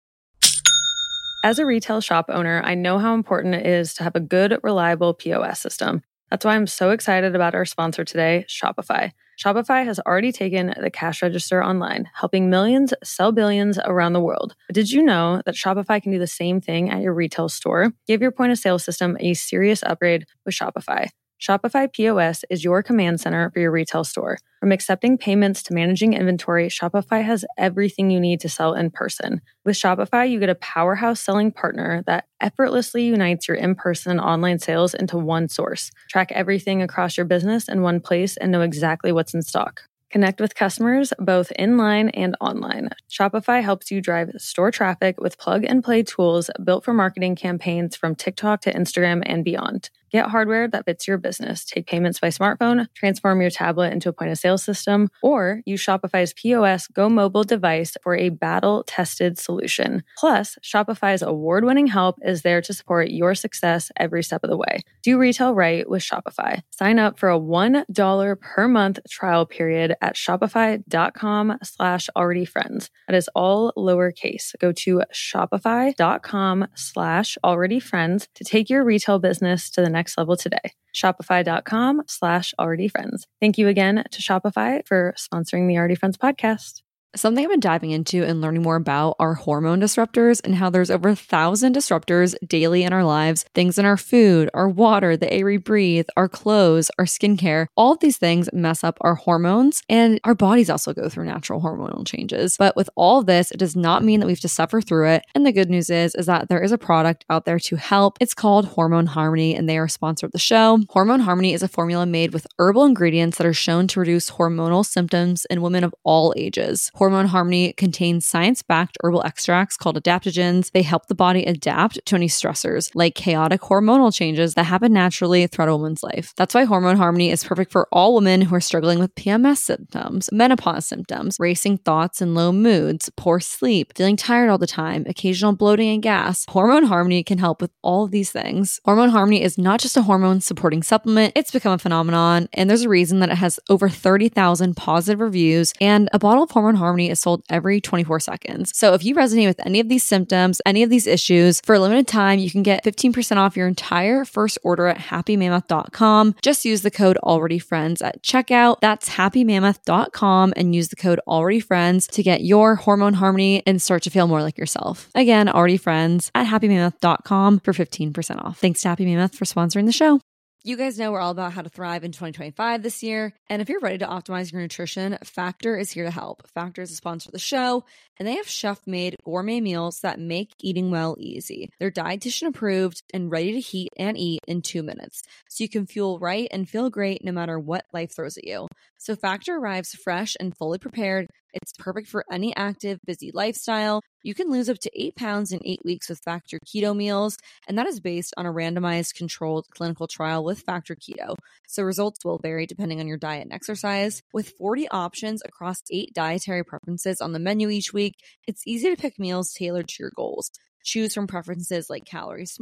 Speaker 3: As a retail shop owner, I know how important it is to have a good, reliable P O S system. That's why I'm so excited about our sponsor today, Shopify. Shopify has already taken the cash register online, helping millions sell billions around the world. But did you know that Shopify can do the same thing at your retail store? Give your point of sale system a serious upgrade with Shopify. Shopify P O S is your command center for your retail store. From accepting payments to managing inventory, Shopify has everything you need to sell in person. With Shopify, you get a powerhouse selling partner that effortlessly unites your in-person and online sales into one source. Track everything across your business in one place and know exactly what's in stock. Connect with customers both inline and online. Shopify helps you drive store traffic with plug-and-play tools built for marketing campaigns from TikTok to Instagram and beyond. Get hardware that fits your business. Take payments by smartphone, transform your tablet into a point-of-sale system, or use Shopify's P O S Go mobile device for a battle-tested solution. Plus, Shopify's award-winning help is there to support your success every step of the way. Do retail right with Shopify. Sign up for a one dollar per month trial period at shopify.com slash already friends. That is all lowercase. Go to shopify.com slash already friends to take your retail business to the next level today. Shopify.com slash already friends. Thank you again to Shopify for sponsoring the Already Friends podcast.
Speaker 4: Something I've been diving into and learning more about are hormone disruptors and how there's over a thousand disruptors daily in our lives, things in our food, our water, the air we breathe, our clothes, our skincare. All of these things mess up our hormones, and our bodies also go through natural hormonal changes. But with all of this, it does not mean that we have to suffer through it. And the good news is, is that there is a product out there to help. It's called Hormone Harmony, and they are a sponsor of the show. Hormone Harmony is a formula made with herbal ingredients that are shown to reduce hormonal symptoms in women of all ages. Hormone Harmony contains science-backed herbal extracts called adaptogens. They help the body adapt to any stressors, like chaotic hormonal changes that happen naturally throughout a woman's life. That's why Hormone Harmony is perfect for all women who are struggling with P M S symptoms, menopause symptoms, racing thoughts and low moods, poor sleep, feeling tired all the time, occasional bloating and gas. Hormone Harmony can help with all of these things. Hormone Harmony is not just a hormone-supporting supplement. It's become a phenomenon, and there's a reason that it has over thirty thousand positive reviews, and a bottle of Hormone Harmony is sold every twenty-four seconds. So if you resonate with any of these symptoms, any of these issues, for a limited time, you can get fifteen percent off your entire first order at happy mammoth dot com. Just use the code ALREADYFRIENDS at checkout. That's happy mammoth dot com and use the code ALREADYFRIENDS to get your Hormone Harmony and start to feel more like yourself. Again, Already Friends at happy mammoth dot com for fifteen percent off. Thanks to Happy Mammoth for sponsoring the show. You guys know we're all about how to thrive in twenty twenty-five this year. And if you're ready to optimize your nutrition, Factor is here to help. Factor is a sponsor of the show, and they have chef-made gourmet meals that make eating well easy. They're dietitian approved and ready to heat and eat in two minutes. So you can fuel right and feel great no matter what life throws at you. So Factor arrives fresh and fully prepared. It's perfect for any active, busy lifestyle. You can lose up to eight pounds in eight weeks with Factor Keto meals, and that is based on a randomized controlled clinical trial with Factor Keto. So results will vary depending on your diet and exercise. With forty options across eight dietary preferences on the menu each week, it's easy to pick meals tailored to your goals. Choose from preferences like Calorie Smart,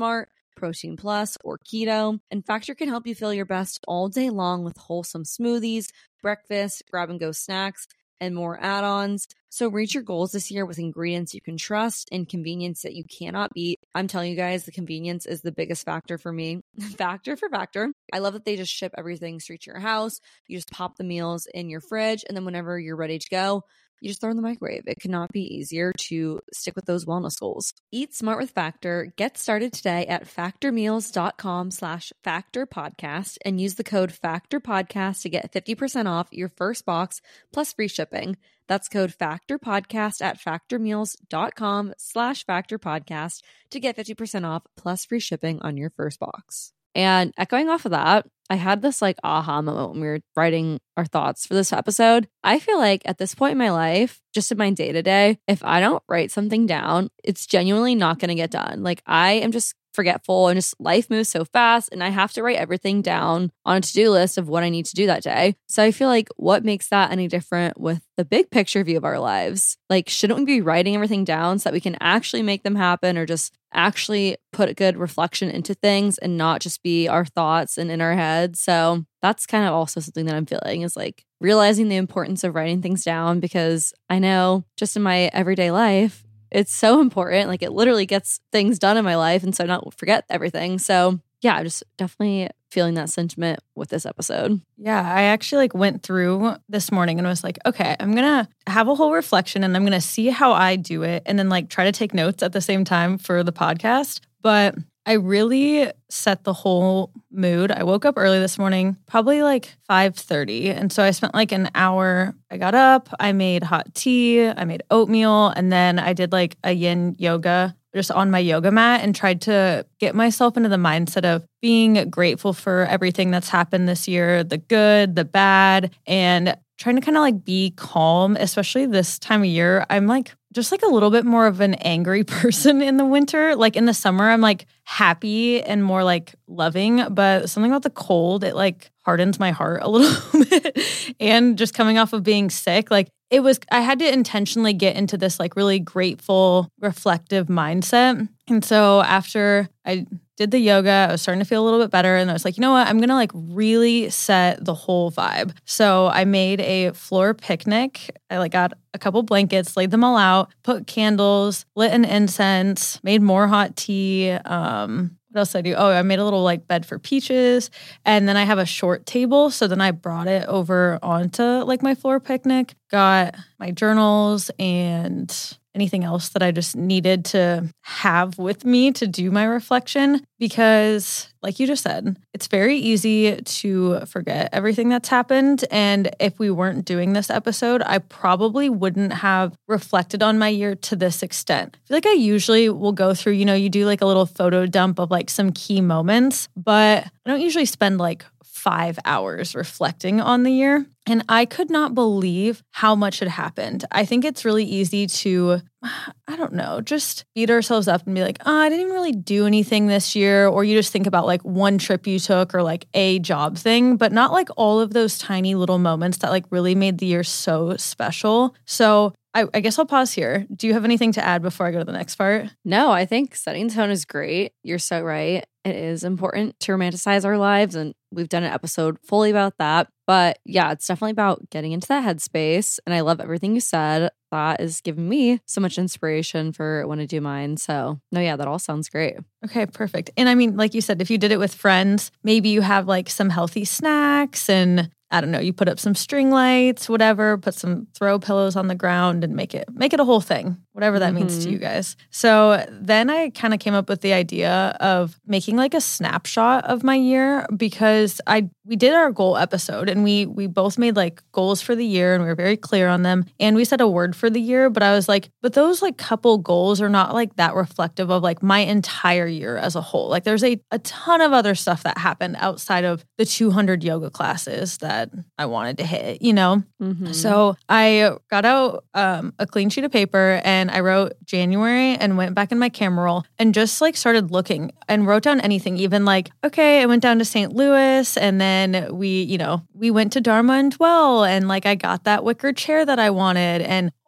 Speaker 4: Protein Plus, or Keto. And Factor can help you feel your best all day long with wholesome smoothies, breakfast, grab-and-go snacks, and more add-ons. So reach your goals this year with ingredients you can trust and convenience that you cannot beat. I'm telling you guys, the convenience is the biggest factor for me. Factor for Factor. I love that they just ship everything straight to your house. You just pop the meals in your fridge, and then whenever you're ready to go, you just throw in the microwave. It could not be easier to stick with those wellness goals. Eat smart with Factor. Get started today at factormeals.com slash factor podcast and use the code factor podcast to get fifty percent off your first box plus free shipping. That's code factor podcast at factormeals.com slash factor podcast to get fifty percent off plus free shipping on your first box. And echoing off of that, I had this like aha moment when we were writing our thoughts for this episode. I feel like at this point in my life, just in my day to day, if I don't write something down, it's genuinely not going to get done. Like I am just forgetful and just life moves so fast and I have to write everything down on a to-do list of what I need to do that day. So I feel like what makes that any different with the big picture view of our lives? Like, shouldn't we be writing everything down so that we can actually make them happen or just actually put a good reflection into things and not just be our thoughts and in our heads? So that's kind of also something that I'm feeling is like realizing the importance of writing things down, because I know just in my everyday life, it's so important. Like it literally gets things done in my life. And so I don't forget everything. So yeah, I'm just definitely feeling that sentiment with this episode.
Speaker 5: Yeah, I actually like went through this morning and was like, okay, I'm going to have a whole reflection and I'm going to see how I do it and then like try to take notes at the same time for the podcast. But I really set the whole mood. I woke up early this morning, probably like five thirty. And so I spent like an hour. I got up, I made hot tea, I made oatmeal, and then I did like a yin yoga just on my yoga mat and tried to get myself into the mindset of being grateful for everything that's happened this year, the good, the bad, and trying to kind of like be calm, especially this time of year. I'm like just like a little bit more of an angry person in the winter. Like in the summer, I'm like happy and more like loving, but something about the cold, it like hardens my heart a little bit. And just coming off of being sick, like it was, I had to intentionally get into this like really grateful, reflective mindset. And so after I did the yoga, I was starting to feel a little bit better. And I was like, you know what? I'm going to like really set the whole vibe. So I made a floor picnic. I like got a couple blankets, laid them all out, put candles, lit an incense, made more hot tea. Um, what else did I do? Oh, I made a little like bed for Peaches. And then I have a short table. So then I brought it over onto like my floor picnic, got my journals and anything else that I just needed to have with me to do my reflection, because like you just said, it's very easy to forget everything that's happened. And if we weren't doing this episode, I probably wouldn't have reflected on my year to this extent. I feel like I usually will go through, you know, you do like a little photo dump of like some key moments, but I don't usually spend like five hours reflecting on the year. And I could not believe how much had happened. I think it's really easy to, I don't know, just beat ourselves up and be like, oh, I didn't really do anything this year. Or you just think about like one trip you took or like a job thing, but not like all of those tiny little moments that like really made the year so special. So I, I guess I'll pause here. Do you have anything to add before I go to the next part?
Speaker 4: No, I think setting tone is great. You're so right. It is important to romanticize our lives, and we've done an episode fully about that. But yeah, it's definitely about getting into that headspace. And I love everything you said. That is giving me so much inspiration for when I do mine. So no, yeah, that all sounds great.
Speaker 5: Okay, perfect. And I mean, like you said, if you did it with friends, maybe you have like some healthy snacks and I don't know, you put up some string lights, whatever, put some throw pillows on the ground and make it make it a whole thing, whatever that mm-hmm. means to you guys. So then I kind of came up with the idea of making like a snapshot of my year, because I we did our goal episode and we we both made like goals for the year and we were very clear on them. And we said a word for the year, but I was like, but those like couple goals are not like that reflective of like my entire year as a whole. Like there's a, a ton of other stuff that happened outside of the two hundred yoga classes that I wanted to hit, you know? Mm-hmm. So I got out um, a clean sheet of paper and I wrote January and went back in my camera roll and just like started looking and wrote down anything, even like, okay, I went down to Saint Louis and then we, you know, we went to Dharma and Dwell and like I got that wicker chair that I wanted and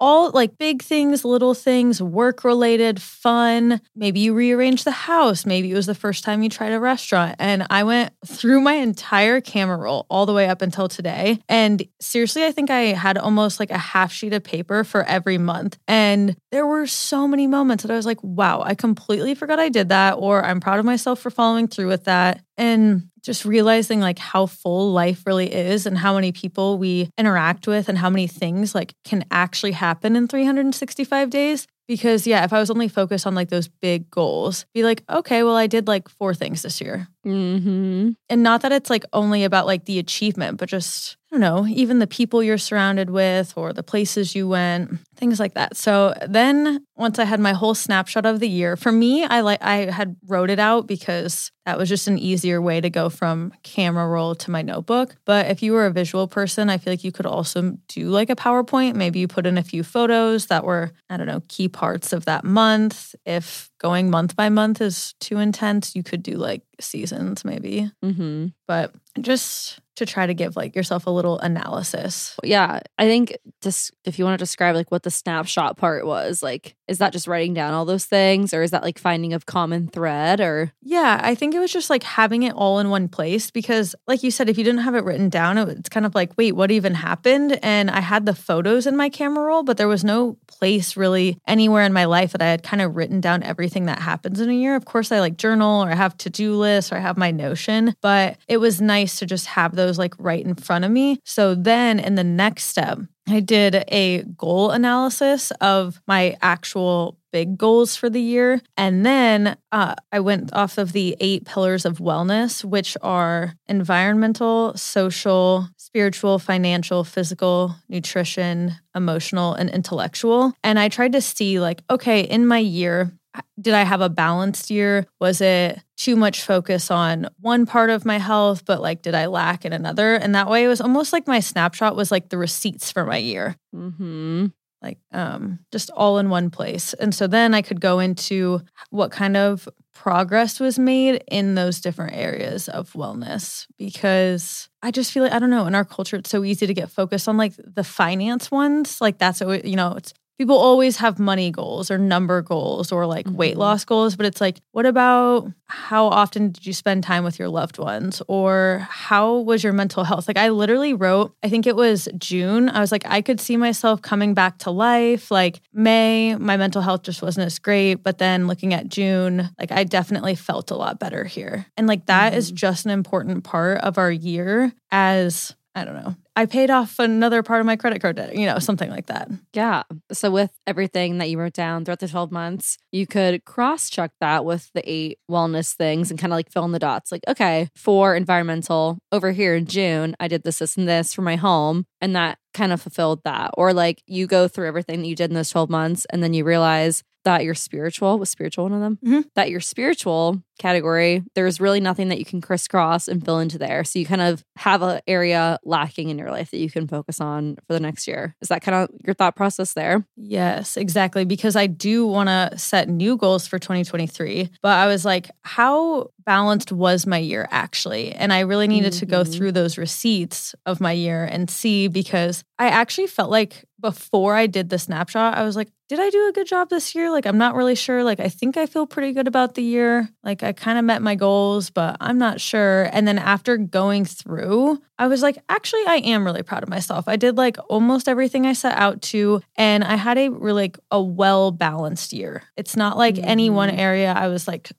Speaker 5: all like big things, little things, work related, fun. Maybe you rearranged the house. Maybe it was the first time you tried a restaurant. And I went through my entire camera roll all the way up until today. And seriously, I think I had almost like a half sheet of paper for every month. And there were so many moments that I was like, wow, I completely forgot I did that, or I'm proud of myself for following through with that. And just realizing like how full life really is and how many people we interact with and how many things like can actually happen in three hundred sixty-five days. Because yeah, if I was only focused on like those big goals, be like, okay, well, I did like four things this year.
Speaker 4: Mm-hmm.
Speaker 5: And not that it's like only about like the achievement, but just, I don't know, even the people you're surrounded with or the places you went, things like that. So then once I had my whole snapshot of the year, for me, I like I had wrote it out because that was just an easier way to go from camera roll to my notebook. But if you were a visual person, I feel like you could also do like a PowerPoint. Maybe you put in a few photos that were, I don't know, key parts of that month. If going month by month is too intense, you could do like seasons maybe.
Speaker 4: Mm-hmm.
Speaker 5: But just to try to give like yourself a little analysis.
Speaker 4: Yeah, I think just if you want to describe like what the snapshot part was, like, is that just writing down all those things, or is that like finding a common thread? Or
Speaker 5: yeah, I think it was just like having it all in one place, because like you said, if you didn't have it written down, it's kind of like, wait, what even happened? And I had the photos in my camera roll, but there was no place really anywhere in my life that I had kind of written down everything that happens in a year. Of course, I like journal, or I have to-do lists, or I have my Notion, but it was nice to just have those like right in front of me. So then in the next step, I did a goal analysis of my actual big goals for the year. And then uh, I went off of the eight pillars of wellness, which are environmental, social, spiritual, financial, physical, nutrition, emotional, and intellectual. And I tried to see like, okay, in my year, did I have a balanced year? Was it too much focus on one part of my health, but like, did I lack in another? And that way it was almost like my snapshot was like the receipts for my year.
Speaker 4: mm-hmm.
Speaker 5: Like um, just all in one place. And so then I could go into what kind of progress was made in those different areas of wellness, because I just feel like, I don't know, in our culture, it's so easy to get focused on like the finance ones. Like that's, what, you know, it's people always have money goals or number goals or like mm-hmm. weight loss goals, but it's like, what about how often did you spend time with your loved ones, or how was your mental health? Like I literally wrote, I think it was June. I was like, I could see myself coming back to life. Like May, my mental health just wasn't as great. But then looking at June, like I definitely felt a lot better here. And like that mm-hmm. is just an important part of our year as, I don't know, I paid off another part of my credit card debt, you know, something like that.
Speaker 4: Yeah. So with everything that you wrote down throughout the twelve months, you could cross-check that with the eight wellness things and kind of like fill in the dots. Like, okay, for environmental, over here in June, I did this, this, and this for my home. And that kind of fulfilled that. Or like you go through everything that you did in those twelve months and then you realize that your spiritual, was spiritual one of them?
Speaker 5: Mm-hmm.
Speaker 4: That your spiritual category, there's really nothing that you can crisscross and fill into there. So you kind of have an area lacking in your life that you can focus on for the next year. Is that kind of your thought process there?
Speaker 5: Yes, exactly. Because I do want to set new goals for twenty twenty-three. But I was like, how balanced was my year actually? And I really needed mm-hmm. to go through those receipts of my year and see, because I actually felt like before I did the snapshot, I was like, did I do a good job this year? Like, I'm not really sure. Like, I think I feel pretty good about the year. Like, I kind of met my goals, but I'm not sure. And then after going through, I was like, actually, I am really proud of myself. I did like almost everything I set out to, and I had a really like, a well-balanced year. It's not like mm-hmm. any one area I was like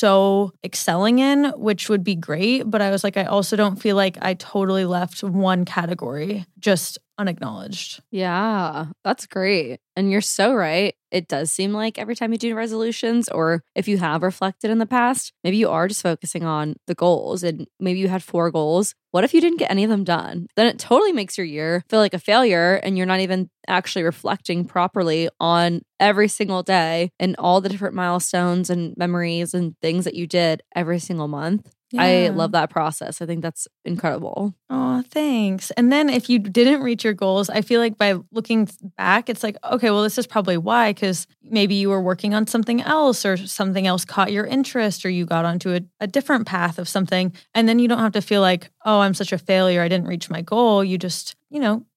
Speaker 5: so excelling in, which would be great. But I was like, I also don't feel like I totally left one category just unacknowledged.
Speaker 4: Yeah, that's great. And you're so right. It does seem like every time you do resolutions, or if you have reflected in the past, maybe you are just focusing on the goals, and maybe you had four goals. What if you didn't get any of them done? Then it totally makes your year feel like a failure, and you're not even actually reflecting properly on every single day and all the different milestones and memories and things that you did every single month. Yeah. I love that process. I think that's incredible.
Speaker 5: Oh, thanks. And then if you didn't reach your goals, I feel like by looking back, it's like, okay, well, this is probably why, because maybe you were working on something else, or something else caught your interest, or you got onto a, a different path of something. And then you don't have to feel like, oh, I'm such a failure, I didn't reach my goal. You just, you know,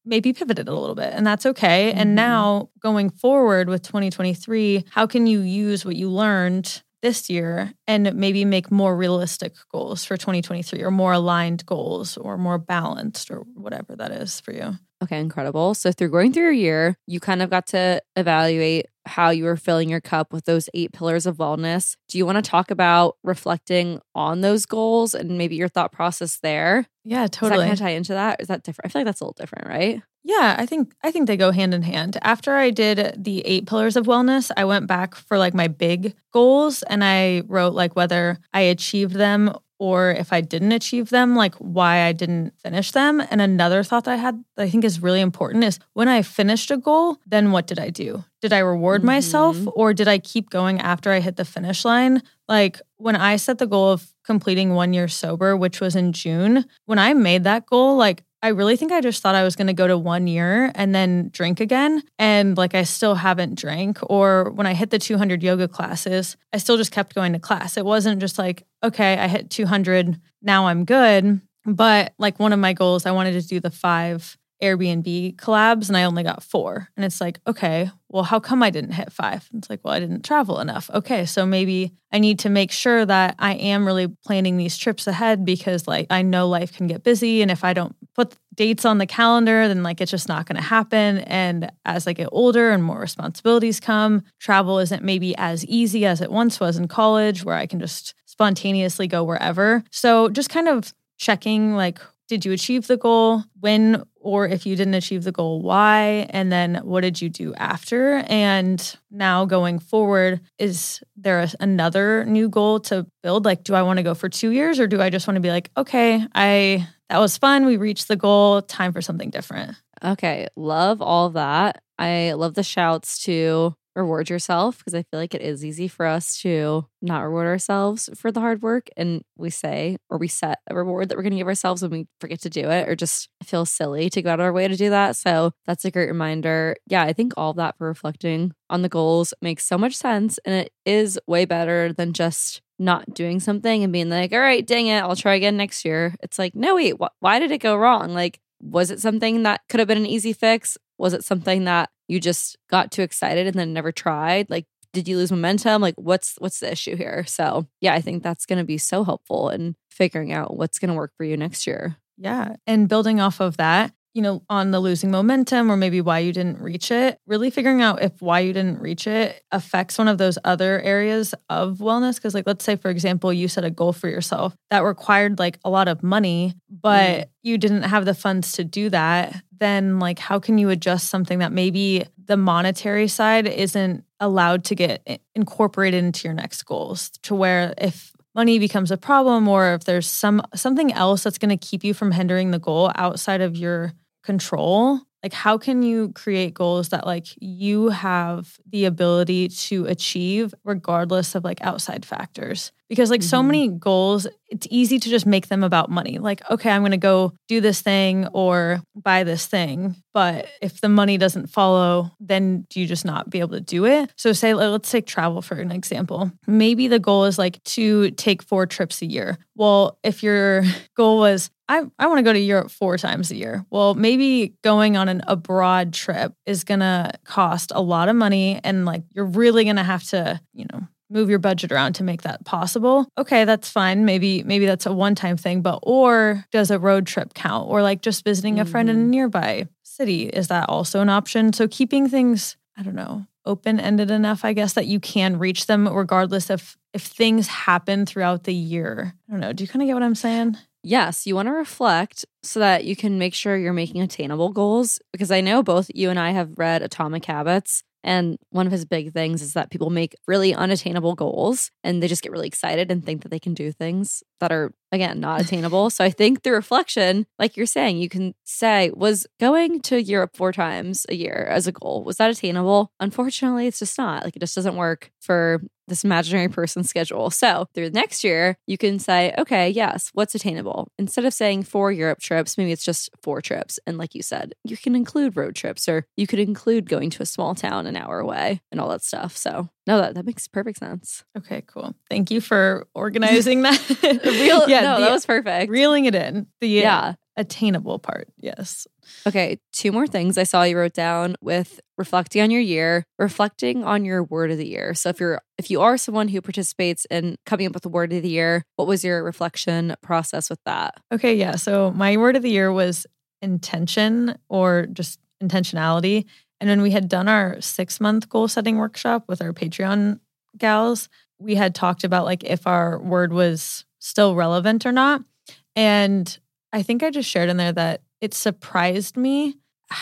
Speaker 5: maybe pivoted a little bit, and that's okay.
Speaker 4: Mm-hmm.
Speaker 5: And now going forward with twenty twenty-three, how can you use what you learned this year and maybe make more realistic goals for twenty twenty-three, or more aligned goals, or more balanced, or whatever that is for you?
Speaker 4: Okay, incredible. So through going through your year, you kind of got to evaluate how you were filling your cup with those eight pillars of wellness. Do you want to talk about reflecting on those goals and maybe your thought process there?
Speaker 5: Yeah,
Speaker 4: Does
Speaker 5: totally.
Speaker 4: that kind of tie into that? Is that different? I feel like that's a little different, right?
Speaker 5: Yeah, I think I think they go hand in hand. After I did the eight pillars of wellness, I went back for like my big goals, and I wrote like whether I achieved them, or if I didn't achieve them, like why I didn't finish them. And another thought that I had that I think is really important is when I finished a goal, then what did I do? Did I reward
Speaker 4: Mm-hmm.
Speaker 5: myself, or did I keep going after I hit the finish line? Like when I set the goal of completing one year sober, which was in June, when I made that goal, like I really think I just thought I was going to go to one year and then drink again. And like, I still haven't drank. Or when I hit the two hundred yoga classes, I still just kept going to class. It wasn't just like, okay, I hit two hundred, now I'm good. But like one of my goals, I wanted to do the five Airbnb collabs, and I only got four. And it's like, okay, well, how come I didn't hit five? And it's like, well, I didn't travel enough. Okay, so maybe I need to make sure that I am really planning these trips ahead, because like I know life can get busy. And if I don't put dates on the calendar, then like it's just not going to happen. And as I get older and more responsibilities come, travel isn't maybe as easy as it once was in college, where I can just spontaneously go wherever. So just kind of checking like, did you achieve the goal? When, or if you didn't achieve the goal, why? And then what did you do after? And now going forward, is there a, another new goal to build? Like, do I want to go for two years or do I just want to be like, okay, I that was fun. We reached the goal. Time for something different.
Speaker 4: Okay, love all of that. I love the shouts to reward yourself, because I feel like it is easy for us to not reward ourselves for the hard work. And we say, or we set a reward that we're going to give ourselves when we forget to do it, or just feel silly to go out of our way to do that. So that's a great reminder. Yeah, I think all of that for reflecting on the goals makes so much sense. And it is way better than just not doing something and being like, all right, dang it, I'll try again next year. It's like, no, wait, wh- why did it go wrong? Like, was it something that could have been an easy fix? Was it something that you just got too excited and then never tried? Like, did you lose momentum? Like, what's what's the issue here? So yeah, I think that's going to be so helpful in figuring out what's going to work for you next year.
Speaker 5: Yeah. And building off of that, you know, on the losing momentum, or maybe why you didn't reach it, really figuring out if why you didn't reach it affects one of those other areas of wellness. Because like, let's say, for example, you set a goal for yourself that required like a lot of money, but mm. you didn't have the funds to do that. Then like, how can you adjust something that maybe the monetary side isn't allowed to get incorporated into your next goals, to where if money becomes a problem, or if there's some something else that's going to keep you from hindering the goal outside of your control, like how can you create goals that like you have the ability to achieve regardless of like outside factors? Because like mm-hmm. so many goals, it's easy to just make them about money. Like, okay, I'm going to go do this thing or buy this thing. But if the money doesn't follow, then do you just not be able to do it? So say, let's take travel for an example. Maybe the goal is like to take four trips a year. Well, if your goal was, I, I want to go to Europe four times a year. Well, maybe going on an abroad trip is going to cost a lot of money, and like you're really going to have to, you know, move your budget around to make that possible. Okay, that's fine. Maybe maybe that's a one-time thing, but or does a road trip count? Or like just visiting a friend mm-hmm. in a nearby city, is that also an option? So keeping things, I don't know, open-ended enough, I guess, that you can reach them regardless of if things happen throughout the year. I don't know. Do you kind of get what I'm saying?
Speaker 4: Yes, you want to reflect so that you can make sure you're making attainable goals. Because I know both you and I have read Atomic Habits. And one of his big things is that people make really unattainable goals and they just get really excited and think that they can do things that are, again, not attainable. So I think the reflection, like you're saying, you can say, was going to Europe four times a year as a goal, was that attainable? Unfortunately, it's just not. Like, it just doesn't work for this imaginary person's schedule. So through next year, you can say, okay, yes, what's attainable? Instead of saying four Europe trips, maybe it's just four trips. And like you said, you can include road trips, or you could include going to a small town an hour away and all that stuff. So no, that, that makes perfect sense.
Speaker 5: Okay, cool. Thank you for organizing that.
Speaker 4: Real, yeah, no, the, that was perfect.
Speaker 5: Reeling it in. The,
Speaker 4: yeah.
Speaker 5: attainable part. Yes.
Speaker 4: Okay, two more things I saw you wrote down with reflecting on your year, reflecting on your word of the year. So if you're if you are someone who participates in coming up with a word of the year, what was your reflection process with that?
Speaker 5: Okay, yeah. So my word of the year was intention, or just intentionality. And when we had done our six-month goal setting workshop with our Patreon gals, we had talked about like if our word was still relevant or not. And I think I just shared in there that it surprised me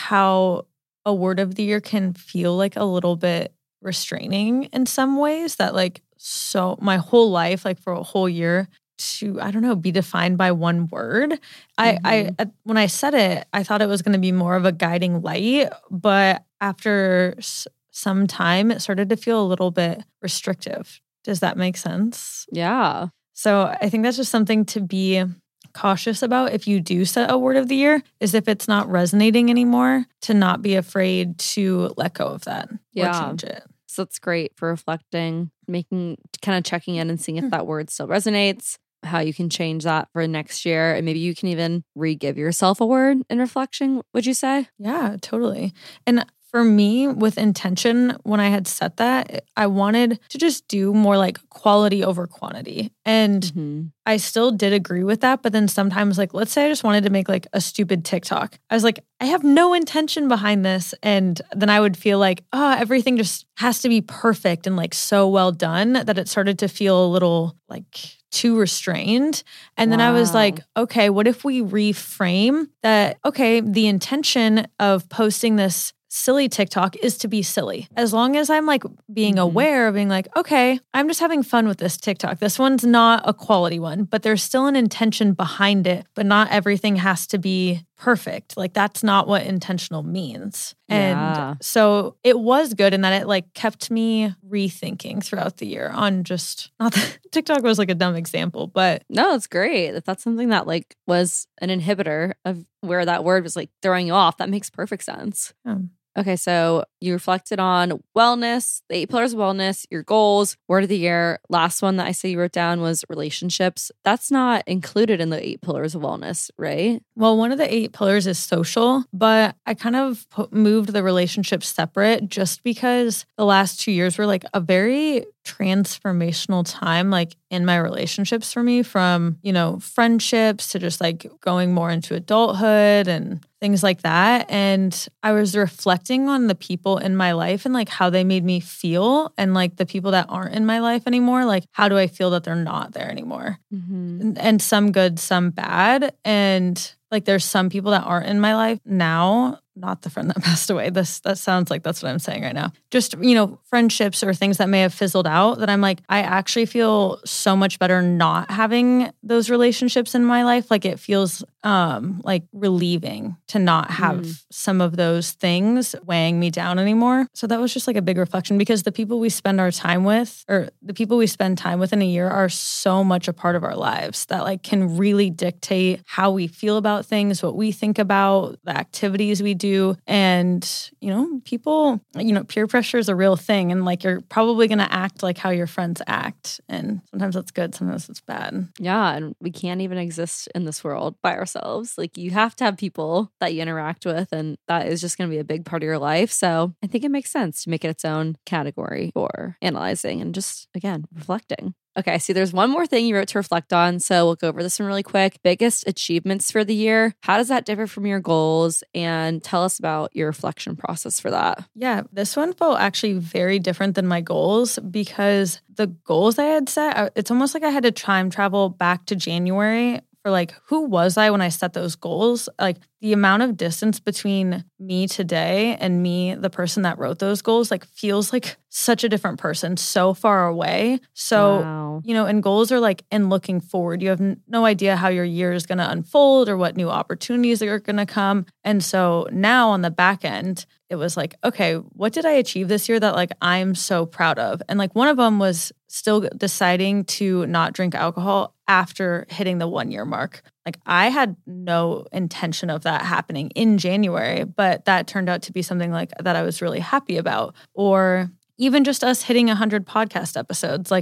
Speaker 5: how a word of the year can feel like a little bit restraining in some ways, that like, so my whole life, like for a whole year, to, I don't know, be defined by one word. I, mm-hmm. I, when I said it, I thought it was going to be more of a guiding light, but after s- some time, it started to feel a little bit restrictive. Does that make sense?
Speaker 4: Yeah.
Speaker 5: So I think that's just something to be cautious about if you do set a word of the year, is if it's not resonating anymore, to not be afraid to let go of that
Speaker 4: yeah.
Speaker 5: or change it.
Speaker 4: So that's great for reflecting, making, kind of checking in and seeing if that word still resonates, how you can change that for next year. And maybe you can even re-give yourself a word in reflection, would you say?
Speaker 5: Yeah, totally. And for me, with intention, when I had set that, I wanted to just do more like quality over quantity. And mm-hmm. I still did agree with that. But then sometimes, like, let's say I just wanted to make like a stupid TikTok. I was like, I have no intention behind this. And then I would feel like, oh, everything just has to be perfect and like so well done, that it started to feel a little like too restrained. And wow. then I was like, okay, what if we reframe that? Okay, the intention of posting this silly TikTok is to be silly. As long as I'm like being mm-hmm. aware of being like, okay, I'm just having fun with this TikTok. This one's not a quality one, but there's still an intention behind it, but not everything has to be perfect. Like that's not what intentional means.
Speaker 4: Yeah.
Speaker 5: And so it was good in that it like kept me rethinking throughout the year on just, not that TikTok was like a dumb example, but.
Speaker 4: No, it's great. If that's something that like was an inhibitor of where that word was like throwing you off, that makes perfect sense.
Speaker 5: Yeah.
Speaker 4: Okay, so you reflected on wellness, the eight pillars of wellness, your goals, word of the year. Last one that I say you wrote down was relationships. That's not included in the eight pillars of wellness, right?
Speaker 5: Well, one of the eight pillars is social, but I kind of put, moved the relationships separate just because the last two years were like a very transformational time, like in my relationships for me, from, you know, friendships to just like going more into adulthood and things like that. And I was reflecting on the people in my life and like how they made me feel, and like the people that aren't in my life anymore, like how do I feel that they're not there anymore? Mm-hmm. And, and some good, some bad. And like there's some people that aren't in my life now, not the friend that passed away. This that sounds like that's what I'm saying right now. Just, you know, friendships or things that may have fizzled out that I'm like, I actually feel so much better not having those relationships in my life. Like it feels um like relieving to not have mm. some of those things weighing me down anymore. So that was just like a big reflection, because the people we spend our time with, or the people we spend time with in a year, are so much a part of our lives that like can really dictate how we feel about things, what we think about, the activities we do. And, you know, people, you know, peer pressure is a real thing. And like, you're probably going to act like how your friends act. And sometimes that's good, sometimes it's bad.
Speaker 4: Yeah. And we can't even exist in this world by ourselves. Like you have to have people that you interact with, and that is just going to be a big part of your life. So I think it makes sense to make it its own category for analyzing and just, again, reflecting. Okay, so there's one more thing you wrote to reflect on, so we'll go over this one really quick. Biggest achievements for the year. How does that differ from your goals? And tell us about your reflection process for that.
Speaker 5: Yeah, this one felt actually very different than my goals, because the goals I had set, it's almost like I had to time travel back to January for like, who was I when I set those goals? Like the amount of distance between me today and me, the person that wrote those goals, like feels like such a different person, so far away. So, wow. you know, and goals are like in looking forward. You have n- no idea how your year is going to unfold or what new opportunities are going to come. And so now on the back end, it was like, okay, what did I achieve this year that like I'm so proud of? And like one of them was still deciding to not drink alcohol after hitting the one year mark. Like I had no intention of that happening in January, but that turned out to be something like that I was really happy about. Or even just us hitting one hundred podcast episodes. Like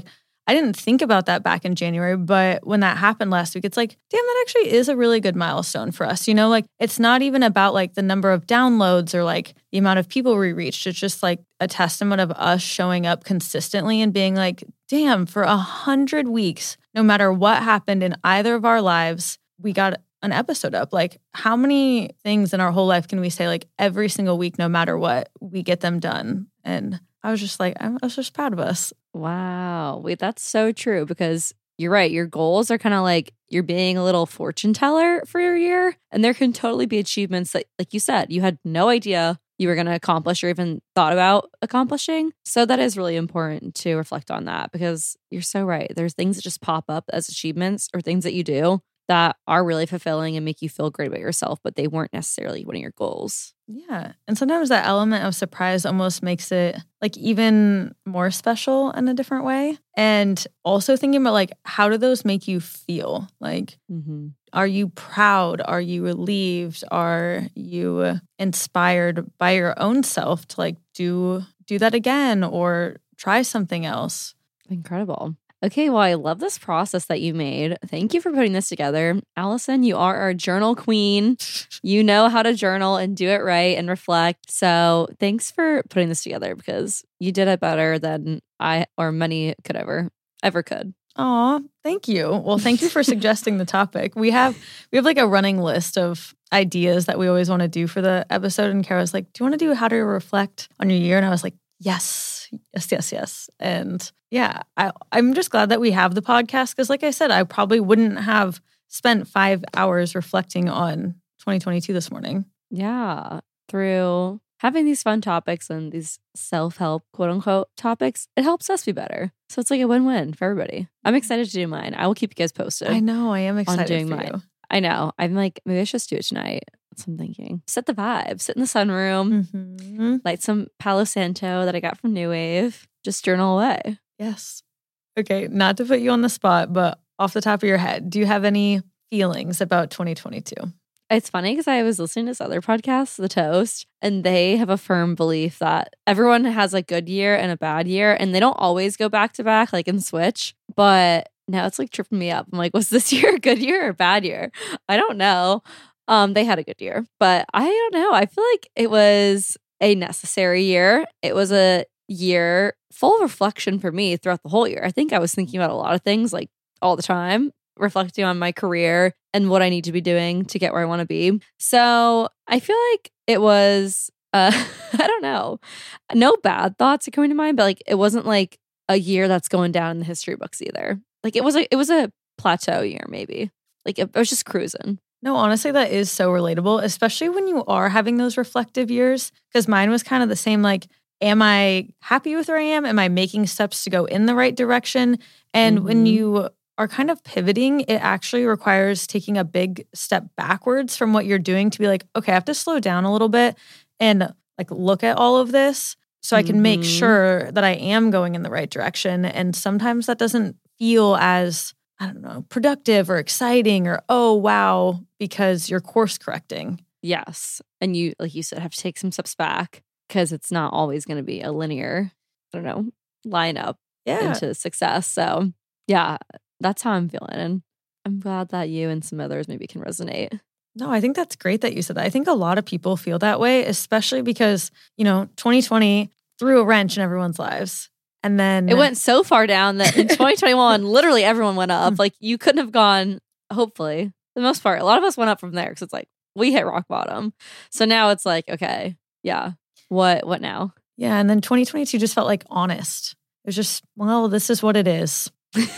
Speaker 5: I didn't think about that back in January, but when that happened last week, it's like, damn, that actually is a really good milestone for us. You know, like it's not even about like the number of downloads or like the amount of people we reached. It's just like a testament of us showing up consistently and being like, damn, for a hundred weeks, no matter what happened in either of our lives, we got an episode up. Like how many things in our whole life can we say like every single week, no matter what, we get them done? And I was just like, I was just proud of us.
Speaker 4: Wow. Wait, that's so true because you're right. Your goals are kind of like you're being a little fortune teller for your year. And there can totally be achievements that, like you said, you had no idea you were going to accomplish or even thought about accomplishing. So that is really important to reflect on that because you're so right. There's things that just pop up as achievements or things that you do that are really fulfilling and make you feel great about yourself, but they weren't necessarily one of your goals.
Speaker 5: Yeah. And sometimes that element of surprise almost makes it like even more special in a different way. And also thinking about like, how do those make you feel? Like,
Speaker 4: mm-hmm.
Speaker 5: Are you proud? Are you relieved? Are you inspired by your own self to like do, do that again or try something else?
Speaker 4: Incredible. Okay, well, I love this process that you made. Thank you for putting this together. Allison, you are our journal queen. You know how to journal and do it right and reflect. So thanks for putting this together because you did it better than I or many could ever, ever could.
Speaker 5: Aw, thank you. Well, thank you for suggesting the topic. We have we have like a running list of ideas that we always want to do for the episode. And Kara was like, do you want to do how to reflect on your year? And I was like, yes, yes, yes, yes. And yeah, I, I'm just glad that we have the podcast because like I said, I probably wouldn't have spent five hours reflecting on twenty twenty-two this morning.
Speaker 4: Yeah, through having these fun topics and these self-help, quote unquote, topics, it helps us be better. So it's like a win-win for everybody. I'm excited to do mine. I will keep you guys posted.
Speaker 5: I know, I am excited
Speaker 4: on doing
Speaker 5: for
Speaker 4: mine.
Speaker 5: you.
Speaker 4: I know. I'm like, maybe I should just do it tonight. That's what I'm thinking. Set the vibe. Sit in the sunroom.
Speaker 5: Mm-hmm.
Speaker 4: Light some Palo Santo that I got from New Wave. Just journal away.
Speaker 5: Yes. Okay, not to put you on the spot, but off the top of your head, do you have any feelings about twenty twenty-two?
Speaker 4: It's funny because I was listening to this other podcast, The Toast, and they have a firm belief that everyone has a good year and a bad year, and they don't always go back to back, like in switch. But now it's like tripping me up. I'm like, was this year a good year or a bad year? I don't know. Um, they had a good year, but I don't know. I feel like it was a necessary year. It was a year full of reflection for me throughout the whole year. I think I was thinking about a lot of things like all the time, reflecting on my career and what I need to be doing to get where I want to be. So I feel like it was, uh, I don't know, no bad thoughts are coming to mind, but like it wasn't like a year that's going down in the history books either. Like it was a, it was a plateau year maybe. Like it, I was just cruising.
Speaker 5: No, honestly, that is so relatable, especially when you are having those reflective years. Because mine was kind of the same, like, am I happy with where I am? Am I making steps to go in the right direction? And mm-hmm. when you are kind of pivoting, it actually requires taking a big step backwards from what you're doing to be like, okay, I have to slow down a little bit and like look at all of this so I can mm-hmm. make sure that I am going in the right direction. And sometimes that doesn't feel as, I don't know, productive or exciting or, oh, wow, because you're course correcting.
Speaker 4: Yes. And you, like you said, have to take some steps back because it's not always going to be a linear, I don't know, line up
Speaker 5: yeah.
Speaker 4: into success. So yeah, that's how I'm feeling. And I'm glad that you and some others maybe can resonate.
Speaker 5: No, I think that's great that you said that. I think a lot of people feel that way, especially because, you know, twenty twenty threw a wrench in everyone's lives. And then
Speaker 4: it went so far down that in twenty twenty-one, literally everyone went up. Like you couldn't have gone, hopefully, for the most part. A lot of us went up from there because it's like we hit rock bottom. So now it's like, okay, yeah, what what now?
Speaker 5: Yeah, and then twenty twenty-two just felt like honest. It was just, well, this is what it is.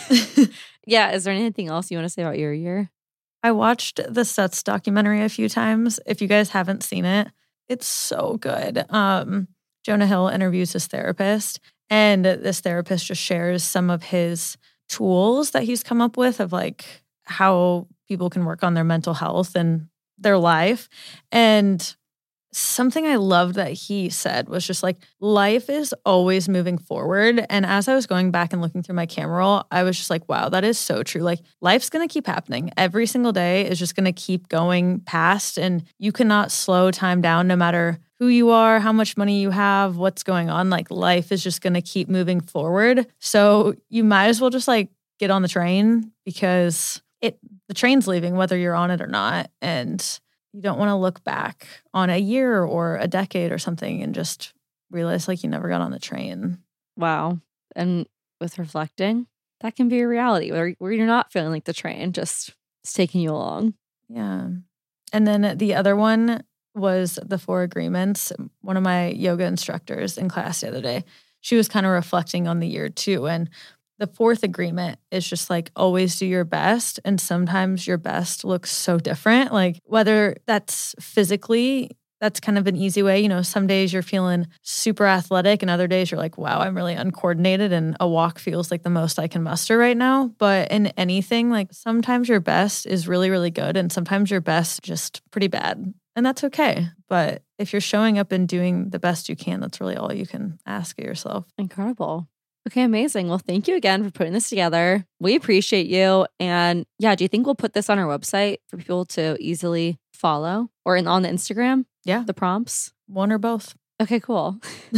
Speaker 4: Yeah, is there anything else you want to say about your year?
Speaker 5: I watched the Suts documentary a few times. If you guys haven't seen it, it's so good. Um, Jonah Hill interviews his therapist. And this therapist just shares some of his tools that he's come up with of like how people can work on their mental health and their life. And something I loved that he said was just like, life is always moving forward. And as I was going back and looking through my camera roll, I was just like, wow, that is so true. Like life's going to keep happening. Every single day is just going to keep going past, and you cannot slow time down no matter who you are, how much money you have, what's going on. Like life is just going to keep moving forward. So you might as well just like get on the train, because it the train's leaving whether you're on it or not. And you don't want to look back on a year or a decade or something and just realize like you never got on the train.
Speaker 4: Wow. And with reflecting, that can be a reality where, where you're not feeling like the train, just it's taking you along.
Speaker 5: Yeah. And then the other one was the four agreements. One of my yoga instructors in class the other day, she was kind of reflecting on the year too. And the fourth agreement is just like always do your best. And sometimes your best looks so different. Like whether that's physically, that's kind of an easy way. You know, some days you're feeling super athletic and other days you're like, wow, I'm really uncoordinated and a walk feels like the most I can muster right now. But in anything, like sometimes your best is really, really good. And sometimes your best just pretty bad. And that's okay. But if you're showing up and doing the best you can, that's really all you can ask of yourself.
Speaker 4: Incredible. Okay, amazing. Well, thank you again for putting this together. We appreciate you. And yeah, do you think we'll put this on our website for people to easily follow, or in, on the Instagram?
Speaker 5: Yeah.
Speaker 4: The prompts?
Speaker 5: One or both.
Speaker 4: Okay, cool.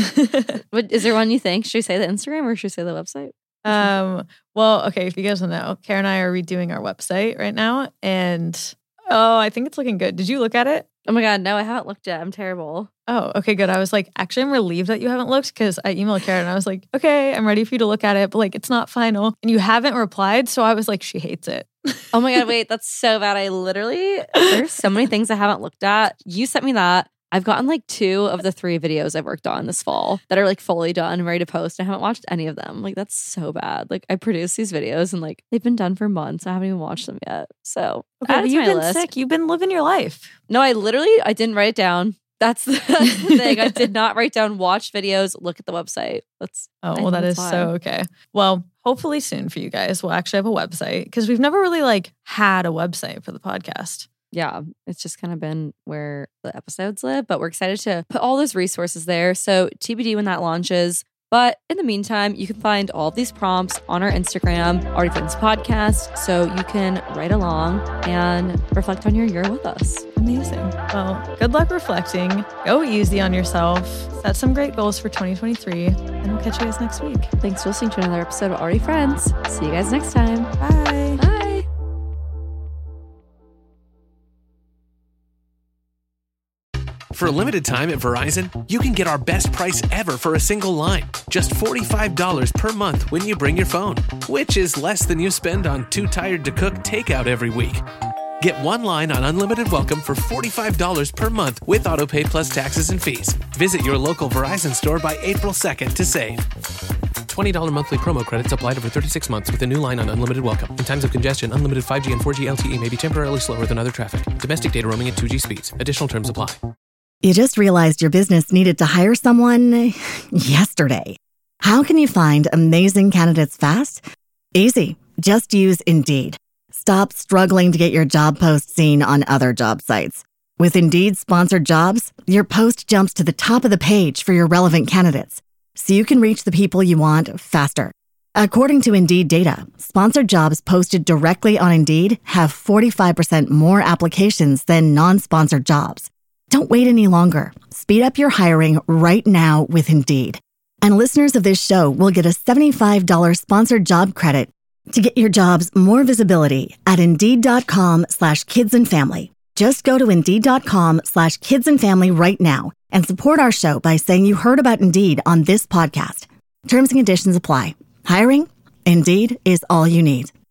Speaker 4: But is there one you think? Should we say the Instagram or should we say the website?
Speaker 5: Um. Well, okay, if you guys don't know, Kara and I are redoing our website right now. And oh, I think it's looking good. Did you look at it?
Speaker 4: Oh my God, no, I haven't looked yet. I'm terrible.
Speaker 5: Oh, okay, good. I was like, actually, I'm relieved that you haven't looked, because I emailed Kara and I was like, okay, I'm ready for you to look at it, but like, it's not final. And you haven't replied. So I was like, she hates it.
Speaker 4: Oh my God, wait, that's so bad. I literally, there's so many things I haven't looked at. You sent me that. I've gotten like two of the three videos I've worked on this fall that are like fully done and ready to post. I haven't watched any of them. Like, that's so bad. Like, I produced these videos and like they've been done for months. I haven't even watched them yet. So
Speaker 5: okay, but you've been list. sick. You've been living your life.
Speaker 4: No, I literally, I didn't write it down. That's the, that's the thing. I did not write down watch videos, look at the website. That's
Speaker 5: Oh, well, that is fine. So okay. Well, hopefully soon for you guys, we'll actually have a website, because we've never really like had a website for the podcast.
Speaker 4: Yeah, it's just kind of been where the episodes live, but we're excited to put all those resources there. So T B D when that launches. But in the meantime, you can find all of these prompts on our Instagram, Already Friends Podcast, so you can write along and reflect on your year with us.
Speaker 5: Amazing. Well, good luck reflecting. Go easy on yourself. Set some great goals for twenty twenty-three, and we'll catch you guys next week.
Speaker 4: Thanks for listening to another episode of Already Friends. See you guys next time.
Speaker 5: Bye.
Speaker 4: Bye.
Speaker 1: For a limited time at Verizon, you can get our best price ever for a single line. Just forty-five dollars per month when you bring your phone, which is less than you spend on Too Tired to Cook takeout every week. Get one line on Unlimited Welcome for forty-five dollars per month with AutoPay plus taxes and fees. Visit your local Verizon store by April second to save. twenty dollars monthly promo credits applied over thirty-six months with a new line on Unlimited Welcome. In times of congestion, unlimited five G and four G L T E may be temporarily slower than other traffic. Domestic data roaming at two G speeds. Additional terms apply.
Speaker 2: You just realized your business needed to hire someone yesterday. How can you find amazing candidates fast? Easy. Just use Indeed. Stop struggling to get your job post seen on other job sites. With Indeed sponsored jobs, your post jumps to the top of the page for your relevant candidates, so you can reach the people you want faster. According to Indeed data, sponsored jobs posted directly on Indeed have forty-five percent more applications than non-sponsored jobs. Don't wait any longer. Speed up your hiring right now with Indeed. And listeners of this show will get a seventy-five dollars sponsored job credit to get your jobs more visibility at Indeed.com slash kids and family. Just go to Indeed.com slash kids and family right now and support our show by saying you heard about Indeed on this podcast. Terms and conditions apply. Hiring? Indeed is all you need.